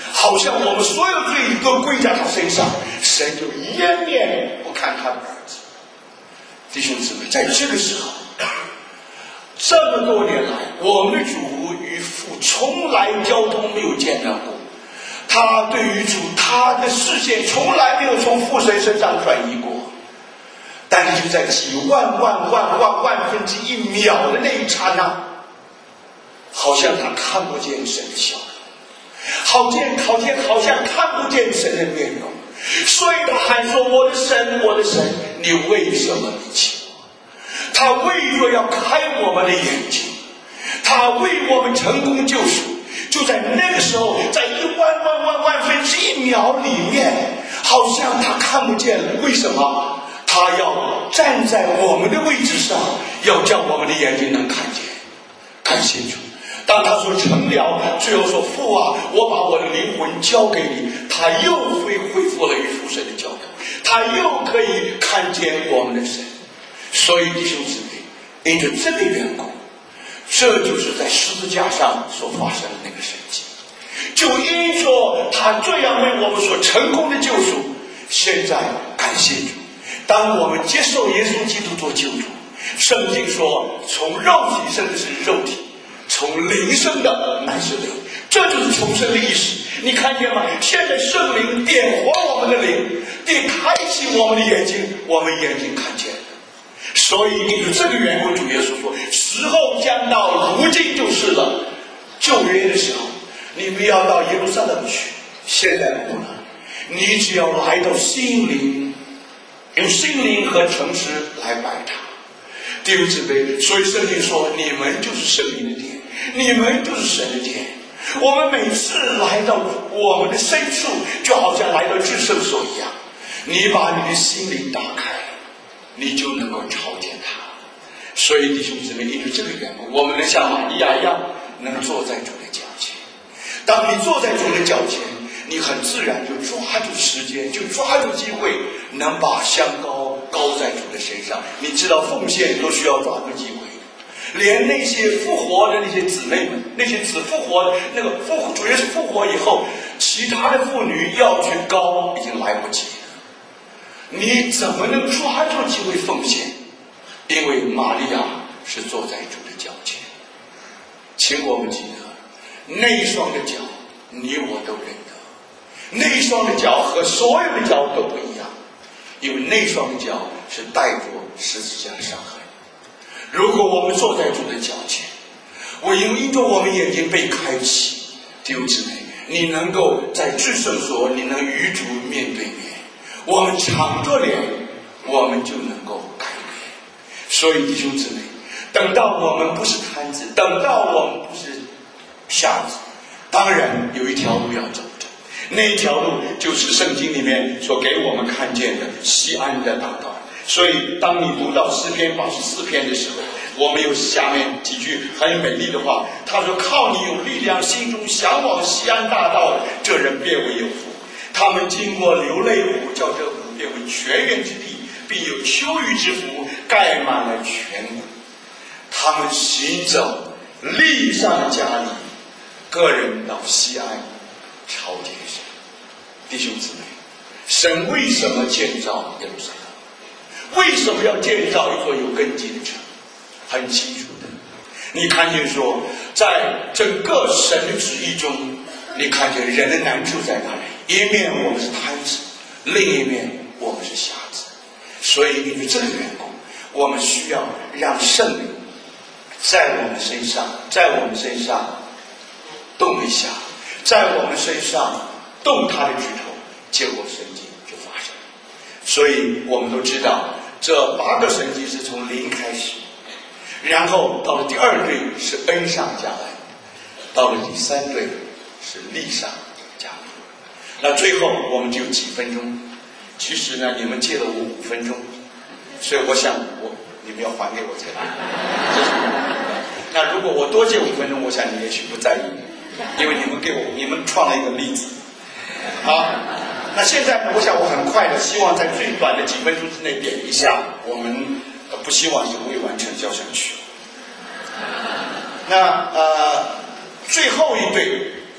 好像我们所有罪都归在他身上，神就掩面不看他的儿子。弟兄姊妹，在这个时候，这么多年来，我们的主与父从来交通没有见到过，他对于主，他的视线从来没有从父神身上转移过。但是就在几万万万万万分之一秒的那一刹那，好像他看不见神的笑容，好见好见好像看不见神的面容，所以他喊说：“我的神，我的神，你为什么离弃我？”他为着要开我们的眼睛，他为我们成功救赎。就在那个时候，在一万万万万分之一秒里面，好像他看不见了。为什么？他要站在我们的位置上，要叫我们的眼睛能看见。感谢主，当他说成了，最后说：“父啊，我把我的灵魂交给你。”他又恢恢复了与父神的交流，他又可以看见我们的神。所以弟兄姊妹，因着这个缘故，这就是在十字架上所发生的那个神迹。就因着他这样为我们所成功的救赎，现在感谢主，当我们接受耶稣基督做救主，圣经说从肉体生的是肉体，从灵生的乃是灵，这就是重生的意思。你看见吗？现在圣灵点活我们的灵，点开启我们的眼睛，我们眼睛看见了。所以因为这个缘故，主耶稣说：“时候将到，如今就是了。”旧约的时候，你们要到耶路撒冷去，现在不了。你只要来到心灵，用心灵和诚实来拜他。弟兄姊妹，所以圣经说：“你们就是生命的殿，你们就是神的殿。”我们每次来到我们的深处，就好像来到至圣所一样。你把你的心灵打开，你就能够朝见他。所以弟兄姊妹，因为这个缘故，我们能像玛利亚一样，能坐在主的脚前。当你坐在主的脚前，你很自然就抓住时间，就抓住机会，能把香膏膏在主的身上。你知道奉献都需要抓住机会，连那些复活的那些姊妹们，那些子复活的那个复主耶稣复活以后，其他的妇女要去膏已经来不及了。你怎么能抓住机会奉献？因为玛利亚是坐在主的脚前。请我们记得，那一双的脚你我都认得，那一双的脚和所有的脚都不一样，因为那双的脚是带着十字架的伤痕。如果我们坐在主的脚前，我因着我们眼睛被开启，弟兄姊妹，你能够在至圣所，你能与主面对面，我们敞着脸，我们就能够改变。所以弟兄姊妹，等到我们不是瘫子，等到我们不是瞎子，当然有一条路要走的，那一条路就是圣经里面所给我们看见的西安的大道。所以当你读到诗篇八十四篇的时候，我们有下面几句很美丽的话，他说：“靠你有力量，心中向往西安大道，这人便为有福。他们经过流泪谷，叫这谷变为泉源之地，必有秋雨之福，盖满了全谷。他们行走力上的家里，个人到西安朝见神。”弟兄姊妹，神为什么建造耶路撒冷？为什么要建造一座有根基的城？很清楚的，你看见说，在整个神的旨意中，你看见人的难处在哪里？一面我们是瘫子，另一面我们是瞎子。所以因为这个缘故，我们需要让圣灵在我们身上，在我们身上动一下，在我们身上动他的指头，结果神迹就发生。所以我们都知道，这八个神迹是从零开始，然后到了第二队是恩上加恩，到了第三队是利上加利。那最后我们就几分钟，其实呢，你们借了我五分钟，所以我想我你们要还给我才对。那如果我多借五分钟，我想你也许不在意，因为你们给我你们创了一个例子。好，那现在呢，我想我很快的，希望在最短的几分钟之内点一下，我们呃不希望是未完成交响曲。那呃最后一对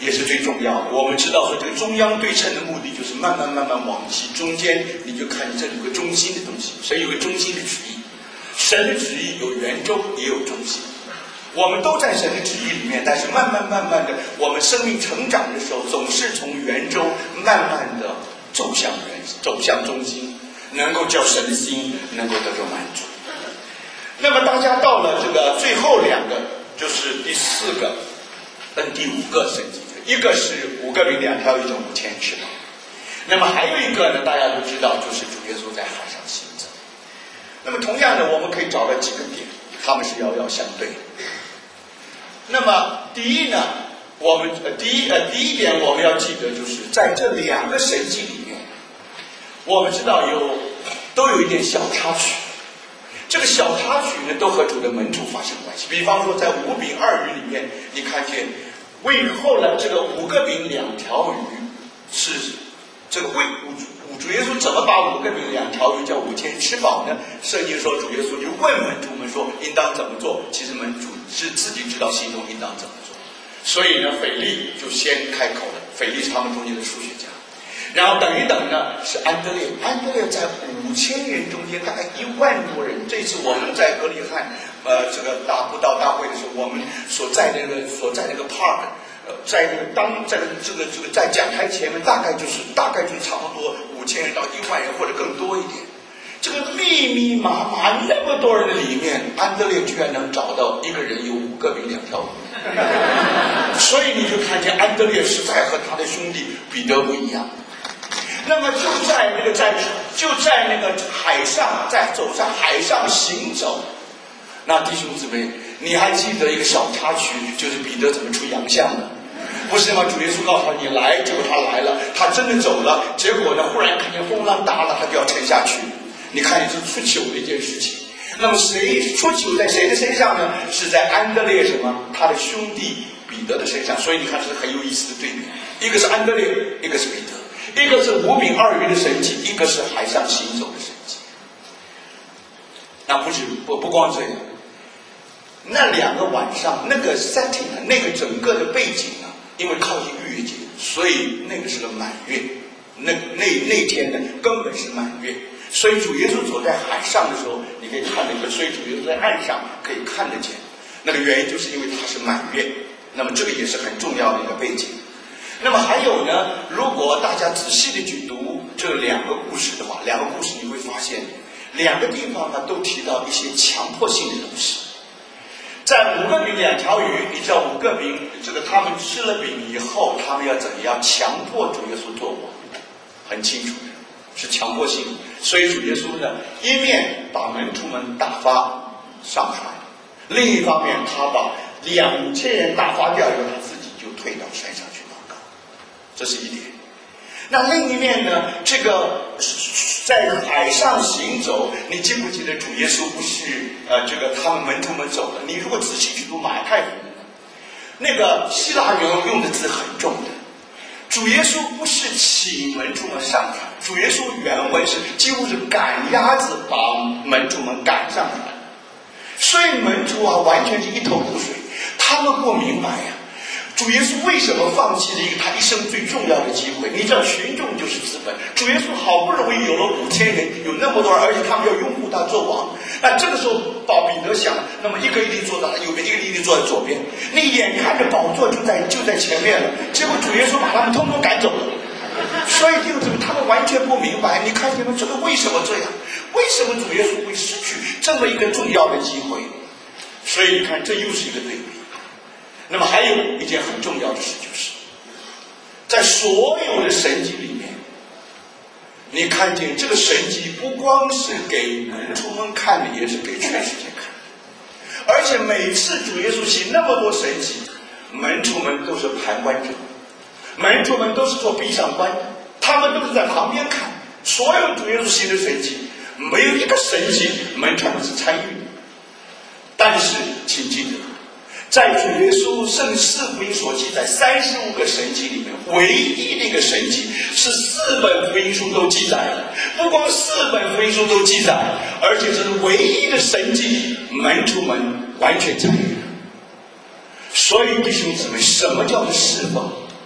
也是最重要的。我们知道说这个中央对称的目的就是慢慢慢慢往其中间，你就看这里有个中心的东西，神有个中心的旨意，神的旨意有圆周也有中心。我们都在神的旨意里面，但是慢慢慢慢的，我们生命成长的时候，总是从圆周慢慢的走向圆，走向中心，能够叫神的心能够得到满足。那么大家到了这个最后两个，就是第四个跟第五个神迹，一个是五个饼两条鱼，一种五千吃饱。那么还有一个呢，大家都知道，就是主耶稣在海上行走。那么同样的，我们可以找到几个点，他们是遥遥相对的。那么第一呢，我们呃第一呃第一点我们要记得，就是在这两个神迹里面，我们知道有都有一点小插曲。这个小插曲呢，都和主的门徒发生关系。比方说，在五饼二鱼里面，你看见为后来这个五个饼两条鱼是这个为主主耶稣怎么把五个饼两条鱼叫五千吃饱呢？圣经说主耶稣就问门徒们说应当怎么做，其实门徒是自己知道心中应当怎么做。所以呢，腓力就先开口了，腓力是他们中间的数学家。然后等一等呢，是安德烈，安德烈在五千人中间，大概一万多人。这次我们在格里汉，呃，这个大布道大会的时候，我们所在那个所在那个 park， 呃，在那个当在这个这个在讲台前面，大概就是大概就是差不多五千人到一万人或者更多一点。这个密密麻麻那么多人的里面，安德烈居然能找到一个人有五个饼两条鱼，所以你就看见安德烈实在和他的兄弟彼得不一样。那么就在那个在就在那个海上，在走上海上行走。那弟兄姊妹，你还记得一个小插曲，就是彼得怎么出洋相的？不是吗？主耶稣告诉他你来，结果他来了，他真的走了。结果呢，忽然看见风浪大了，他就要沉下去。你看，这是出糗的一件事情。那么谁出糗在谁的身上呢？是在安德烈什么？他的兄弟彼得的身上。所以你看，这是很有意思的对比，一个是安德烈，一个是彼得。一个是五饼二鱼的神迹，一个是海上行走的神迹。那不止不不光这样，那两个晚上那个 setting 那个整个的背景啊，因为靠近逾越节，所以那个是个满月，那那那天呢根本是满月。所以主耶稣走在海上的时候，你可以看得见，所以主耶稣在岸上可以看得见。那个原因就是因为它是满月，那么这个也是很重要的一个背景。那么还有呢，如果大家仔细的去读这两个故事的话，两个故事你会发现，两个地方呢都提到一些强迫性的东西。在五个饼两条鱼，你知道五个饼，这个他们吃了饼以后，他们要怎么样强迫主耶稣做王？很清楚的，是强迫性的。所以主耶稣呢，一面把门徒们打发上船，另一方面他把两千人打发掉以后，他自己就退到山上去祷告。这是一点。那另一面呢，这个在海上行走，你记不记得主耶稣不是呃这个他们门徒们走了？你如果仔细去读马太福音，那个希腊原用的字很重的。主耶稣不是请门徒们上船，主耶稣原文是几乎是赶鸭子把门徒们赶上船，所以门徒啊完全是一头雾水，他们不明白呀、啊。主耶稣为什么放弃了一个他一生最重要的机会？你知道群众就是资本，主耶稣好不容易有了五千人，有那么多人，而且他们要拥护他做王。那这个时候，保彼得想，那么一个一定坐在右边，一个一定坐在左边。你眼看着宝座就在就在前面了，结果主耶稣把他们通通赶走了。所以弟兄姊妹，他们完全不明白。你看见吗？这个为什么这样？为什么主耶稣会失去这么一个重要的机会？所以你看，这又是一个对比。那么还有一件很重要的事，就是在所有的神迹里面，你看见这个神迹不光是给门徒们看的，也是给全世界看的。而且每次主耶稣行那么多神迹，门徒们都是旁观者，门徒们都是做壁上观的，他们都是在旁边看。所有主耶稣行的神迹，没有一个神迹门徒们是参与的。但是请记得，在主耶稣圣四福音所记载三十五个神迹里面，唯一的一个神迹是四本福音书都记载了。不光四本福音书都记载，而且这是唯一的神迹，门徒们完全参与了。所以弟兄姊妹，什么叫做侍奉？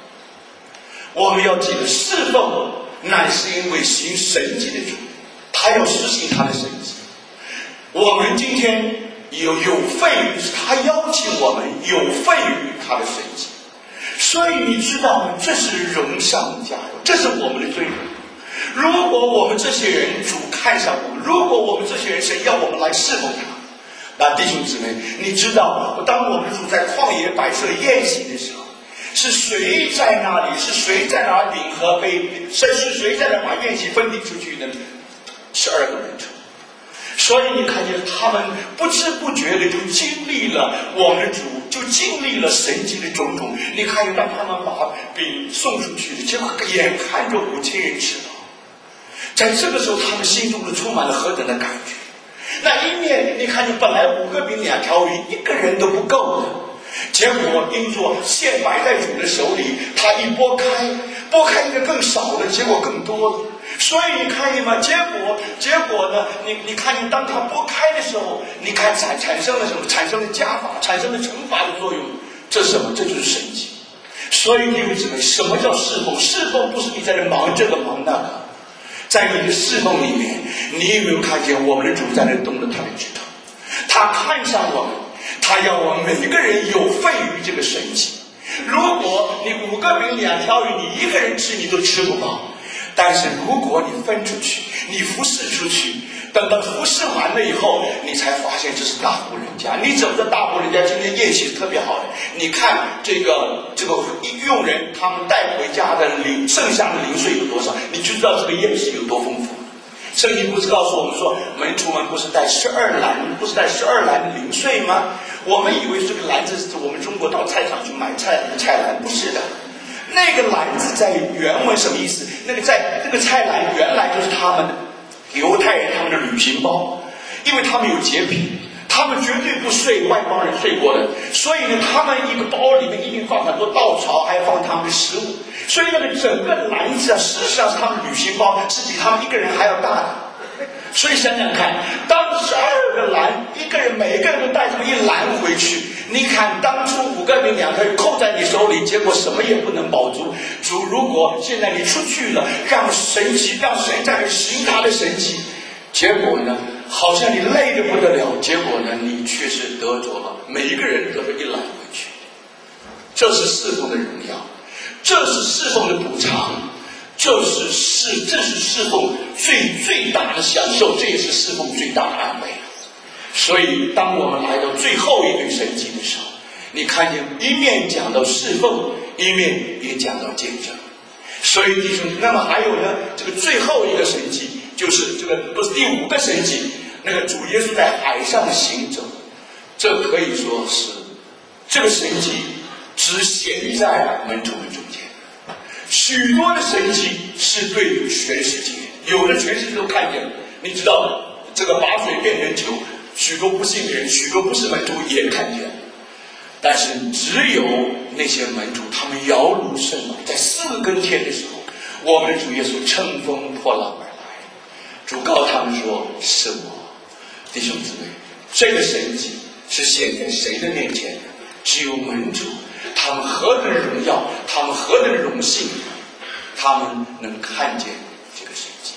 我们要记得侍奉乃是因为行神迹的主，他要实行他的神迹。我们今天有有份于他邀请我们有份于他的神迹，所以你知道吗？这是荣上加荣，这是我们的罪。如果我们这些人主看上我们，如果我们这些人神要我们来侍奉他，那弟兄姊妹，你知道当我们主在旷野摆设宴席的时候，是谁在那里？是谁在那领和杯？是是谁在那把宴席分递出去的？十二个门徒。所以你看见他们不知不觉的就经历了我们的主，就经历了神迹的种种。你看见当他们把饼送出去，结果眼看着五千人吃饱，在这个时候他们心中是充满了何等的感觉。那一面你看见本来五个饼两条鱼一个人都不够的，结果因着现摆在主的手里，他一拨开拨开一个更少的，结果更多了。所以你看见吗？结果结果呢？你你看见当他拨开的时候，你看产产生了什么？产生了加法，产生了惩罚的作用。这是什么？这就是神迹。所以弟兄姊妹，什么叫侍奉？侍奉不是你在这忙这个忙那个，在你的侍奉里面，你有没有看见我们的主在那动了他的指头？他看上我们，他要我们每一个人有份于这个神迹。如果你五个饼两条鱼，你一个人吃你都吃不饱。但是如果你分出去，你服侍出去，等到服侍完了以后，你才发现这是大户人家。你怎么着大户人家今天宴席是特别好的？你看这个这个佣人他们带回家的零剩下的零碎有多少，你就知道这个宴席有多丰富。圣经不是告诉我们说，门徒们不是带十二篮，不是带十二篮的零碎吗？我们以为这个篮子是我们中国到菜场去买菜的菜篮，不是的。那个篮子在原文什么意思？那个在那个菜篮原来就是他们犹太人他们的旅行包，因为他们有洁癖，他们绝对不睡外邦人睡过的，所以呢，他们一个包里面一定放很多稻草，还要放他们的食物，所以那个整个篮子啊，事实上是他们旅行包是比他们一个人还要大的。所以想想看，当十二个篮，一个人每个人都带这么一篮回去，你看当初五个饼两条鱼扣在你手里，结果什么也不能保住。主，如果现在你出去了，让神迹，让神在这行他的神迹，结果呢，好像你累得不得了，结果呢，你却是得着了，每一个人得着一篮回去。这是侍奉的荣耀，这是侍奉的补偿。这是侍，这是侍奉最最大的享受，这也是侍奉最大的安慰。所以，当我们来到最后一对神迹的时候，你看见一面讲到侍奉，一面也讲到见证。所以弟兄，那么还有呢，这个最后一个神迹，就是这个不是第五个神迹，那个主耶稣在海上行走，这可以说是这个神迹只显在门徒们中间。许多的神迹是对全世界，有的全世界都看见了。你知道这个把水变成酒，许多不信的人，许多不是门徒也看见了。但是只有那些门徒，他们摇橹甚猛，在四更天的时候，我们的主耶稣乘风破浪而来。主告他们说：“是我。”弟兄姊妹，这个神迹是显在谁的面前的？只有门徒。他们何等的荣耀，他们何等的荣幸，他们能看见这个神迹。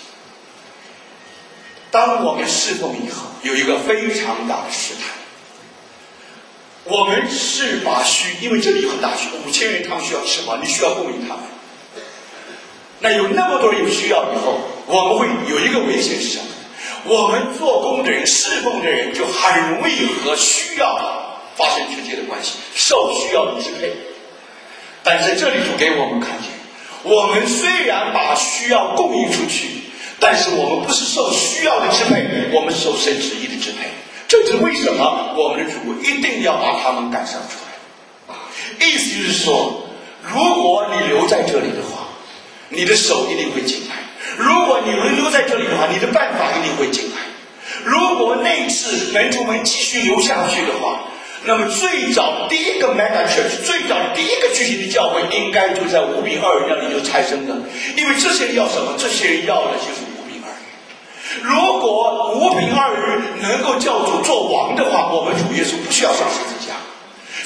当我们侍奉以后，有一个非常大的试探。我们是把需，因为这里有很大需，五千人他们需要吃饱，你需要供应他们。那有那么多人有需要以后，我们会有一个危险是什么？我们做工的人、侍奉的人就很容易和需要发生直接的关系，受需要的支配。但是这里主给我们看见，我们虽然把需要供应出去，但是我们不是受需要的支配，我们受神旨意的支配。这是为什么我们的主一定要把他们赶上出来。意思就是说，如果你留在这里的话，你的手一定会进来；如果你留在这里的话，你的办法一定会进来。如果那次门徒们继续留下去的话，那么最早第一个 mega church， 最早第一个具体的教会应该就在五饼二鱼那里就产生的。因为这些人要什么？这些人要的就是五饼二鱼。如果五饼二鱼能够叫主做王的话，我们主耶稣不需要上十字架。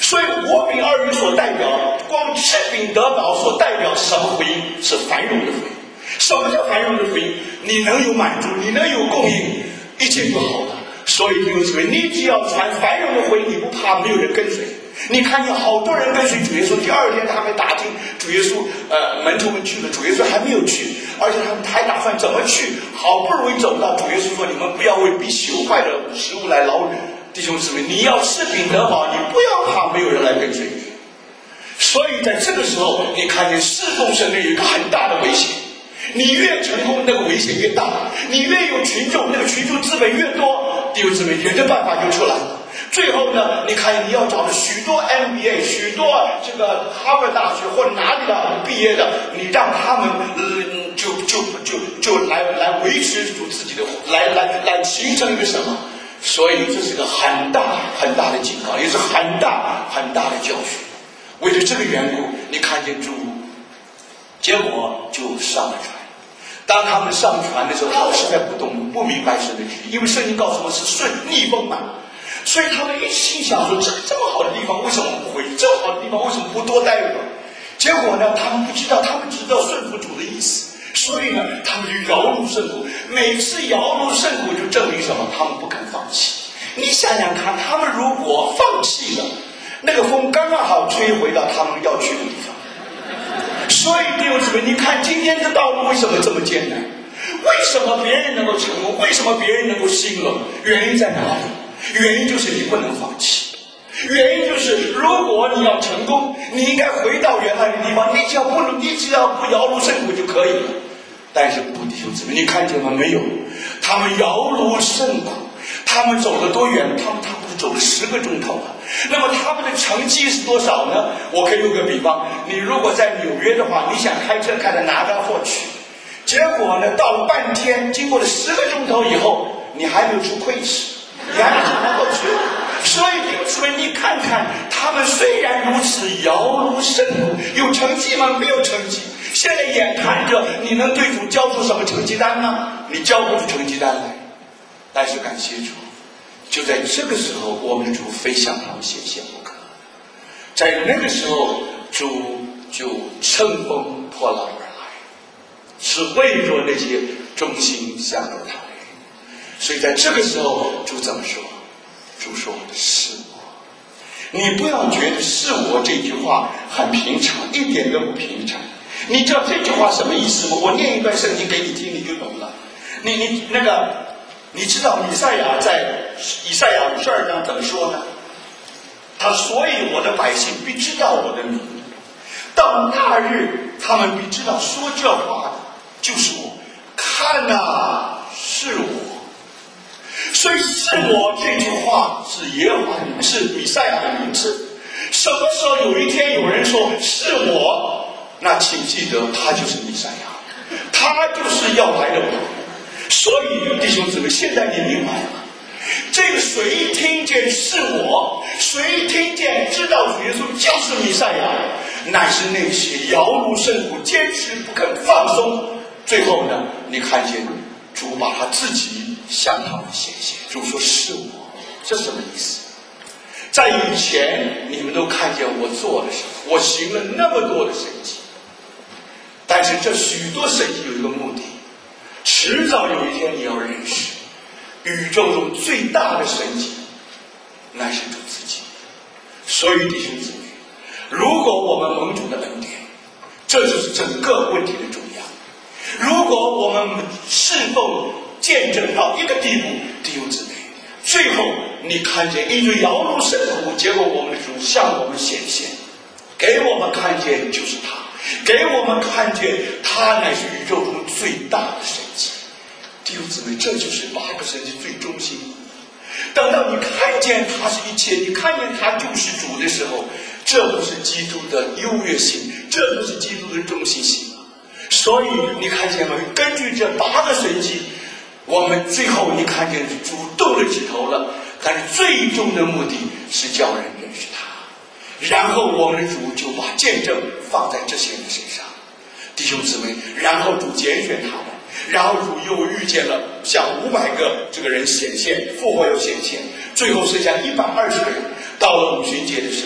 所以国民二语所代表，光吃饼得饱所代表是什么福音？是繁荣的福音。什么叫繁荣的福音？你能有满足，你能有供应，一切就好了。所以弟兄姊妹，你只要传繁荣的福音，你不怕没有人跟随。你看见好多人跟随主耶稣，第二天他们打听主耶稣，呃，门徒们去了，主耶稣还没有去，而且他们还打算怎么去，好不容易走到，主耶稣说：“你们不要为必朽坏的食物来劳人。”弟兄姊妹，你要吃饼得饱，你不要怕没有人来跟随你。所以在这个时候，你看见侍奉神的有一个很大的危险。你越成功，那个危险越大；你越有群众，那个群众资本越多，弟兄姊妹，人的办法就出来了。最后呢，你看你要找的许多 M B A， 许多这个哈佛大学或哪里的毕业的，你让他们嗯，就就就就来来维持住自己的，来来来形成一个什么？所以这是个很大很大的警告，也是很大很大的教训。为了这个缘故，你看见主，结果就上了船。当他们上船的时候，他们实在不懂不明白神的旨意，因为圣经告诉我是顺逆风嘛。所以他们一心想说，这这么好的地方为什么不回？这么好的地方为什么不多待一会儿？结果呢，他们不知道，他们只知道顺服主的意思，所以呢，他们就摇橹圣苦。每次摇橹圣苦就证明什么？他们不肯放弃。你想想看，他们如果放弃了，那个风刚刚好吹回到他们要去的地方。所以弟兄姊妹，你看今天的道路为什么这么艰难？为什么别人能够成功？为什么别人能够兴隆？原因在哪里？原因就是你不能放弃。原因就是如果你要成功，你应该回到原来的地方，你只要不你只要不摇橹圣苦就可以了。但是不，弟兄姊妹，你看见吗？没有，他们摇橹圣苦，他们走了多远？他们他们是走了十个钟头啊。那么他们的成绩是多少呢？我可以用个比方，你如果在纽约的话，你想开车开到拿大货去，结果呢到了半天，经过了十个钟头以后，你还没有出亏吃，你还没有出过去。所以弟兄姊妹，你看看他们虽然如此摇橹圣苦，有成绩吗？没有成绩。现在眼看着你能对主交出什么成绩单吗？你交不出成绩单来。但是感谢主，就在这个时候，我们的主非向他们显现不可。在那个时候，主就乘风破浪而来，是为着那些忠心向着他的人。所以在这个时候，主怎么说？主说：“是我。”你不要觉得是我这句话很平常，一点都不平常。你知道这句话什么意思吗？我念一段圣经给你听，你就懂了。你你那个，你知道以赛亚在以赛亚五十二章怎么说呢？他所以我的百姓必知道我的名，到那日他们必知道说这话的就是我。看啊，是我。所以是我这句话是耶和华，是以赛亚的名字。什么时候有一天有人说是我，那请记得他就是以赛亚，他就是要来的我。所以弟兄姊妹，现在你明白了，这个谁听见是我，谁听见知道主耶稣就是弥赛亚，乃是那些摇橹圣苦、坚持不肯放松。最后呢，你看见主把他自己向他们显现。主说是我，这什么意思？在以前你们都看见我做了什么，我行了那么多的神迹，但是这许多神迹有一个目的，迟早有一天你要认识宇宙中最大的神迹乃是主自己。所以弟兄姊妹，如果我们蒙主的恩典，这就是整个问题的重要。如果我们侍奉见证到一个地步，弟兄姊妹，最后你看见因为摇橹圣苦，结果我们的主向我们显现，给我们看见就是他，给我们看见他乃是宇宙中最大的神迹。弟兄姊妹，这就是八个神迹最中心。等到你看见他是一切，你看见他就是主的时候，这不是基督的优越性，这不是基督的中心性。所以你看见吗？根据这八个神迹，我们最后你看见主动了指头了，但是最终的目的是叫人认识他。然后我们的主就把见证放在这些人身上，弟兄姊妹，然后主拣选他们，然后主又遇见了像五百个这个人显现，复活又显现，最后剩下一百二十个人。到了五旬节的时候，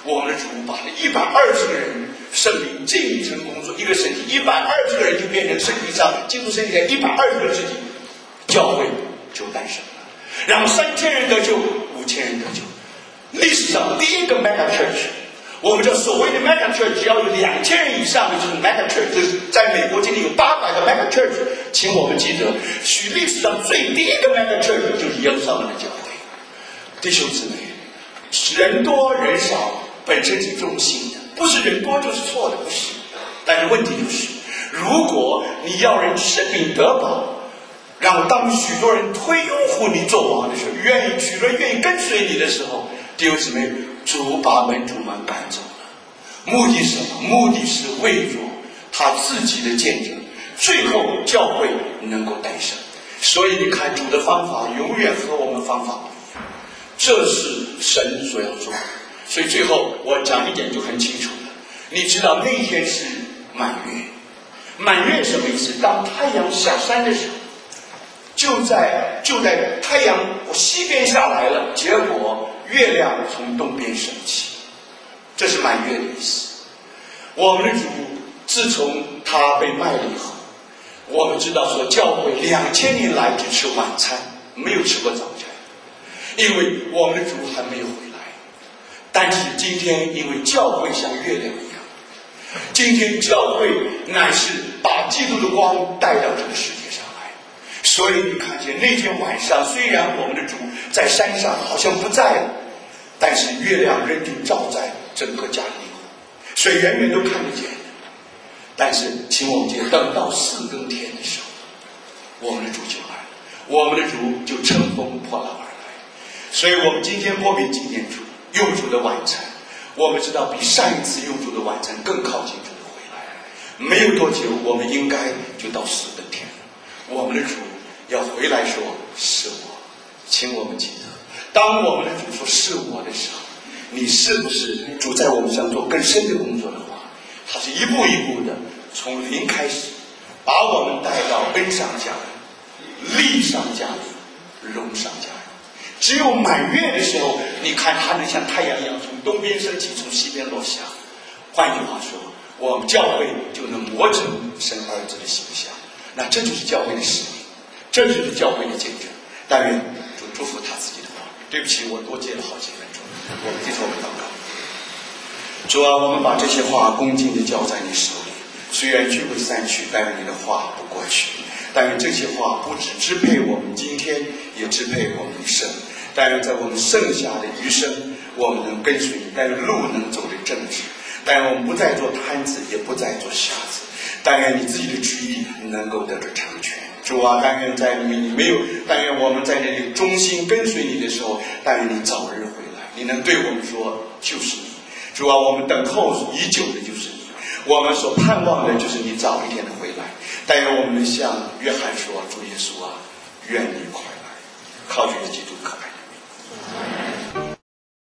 我们的主把这一百二十个人圣灵进程工作，一个身体一百二十个人就变成身体上基督身体的一百二十个肢体，教会就诞生了。然后三千人得救，五千人得救，历史上第一个 mega church。我们这所谓的 mega church 只要有两千人以上的就是 mega church， 就是在美国今天有八百个 mega church， 请我们记得，许历史上最第一个 mega church 就是耶路撒冷的教会。弟兄姊妹，人多人少本身是中性的，不是人多就是错的，不是。但是问题就是，如果你要人生命得保，让当许多人推拥护你做王的时候，愿意许多人愿意跟随你的时候，弟兄姊妹，主把门徒们赶走了，目的是什么？目的是为着他自己的见证，最后教会能够诞生。所以你看，主的方法永远和我们方法不一样，这是神所要做的。所以最后我讲一点就很清楚了，你知道那天是满月，满月什么意思？当太阳下山的时候，就在就在太阳西边下来了，结果月亮从东边升起，这是满月的意思。我们的主自从他被卖了以后，我们知道说教会两千年来只吃晚餐，没有吃过早餐，因为我们的主还没有回来。但是今天因为教会像月亮一样，今天教会乃是把基督的光带到这个世界上来。所以你看见那天晚上，虽然我们的主在山上好像不在了，但是月亮仍旧照在整个加利利湖，所以远远都看得见。但是请我们记得，等到四更天的时候，我们的主就来了，我们的主就乘风破浪而来。所以我们今天破饼纪念主用主的晚餐，我们知道比上一次用主的晚餐更靠近主的回来。没有多久，我们应该就到四更天了。我们的主要回来说是我，请我们记得，当我们的主说是我的时候，你是不是主在我们身上做更深的工作的话，他是一步一步的从零开始，把我们带到恩上加恩，利上加利，荣上加荣。只有满月的时候，你看它能像太阳一样从东边升起，从西边落下。换句话说，我们教会就能磨成神儿子的形象。那这就是教会的使命，这就是教会的见证。但愿主祝福他自己的话。对不起，我多接了好几分钟，我们低头祷告。主啊，我们把这些话恭敬地交在你手里。虽然聚会散去，但愿你的话不过去。但愿这些话不只支配我们今天，也支配我们一生。但愿在我们剩下的余生，我们能跟随你，但愿路能走得正直。但愿我们不再做摊子，也不再做瞎子。但愿你自己的旨意能够得到成全。主啊，但愿在你没有，但愿我们在这里忠心跟随你的时候，但愿你早日回来。你能对我们说，就是你。主啊，我们等候已久的就是你，我们所盼望的就是你早一点的回来。但愿我们能像约翰说，主耶稣啊，愿你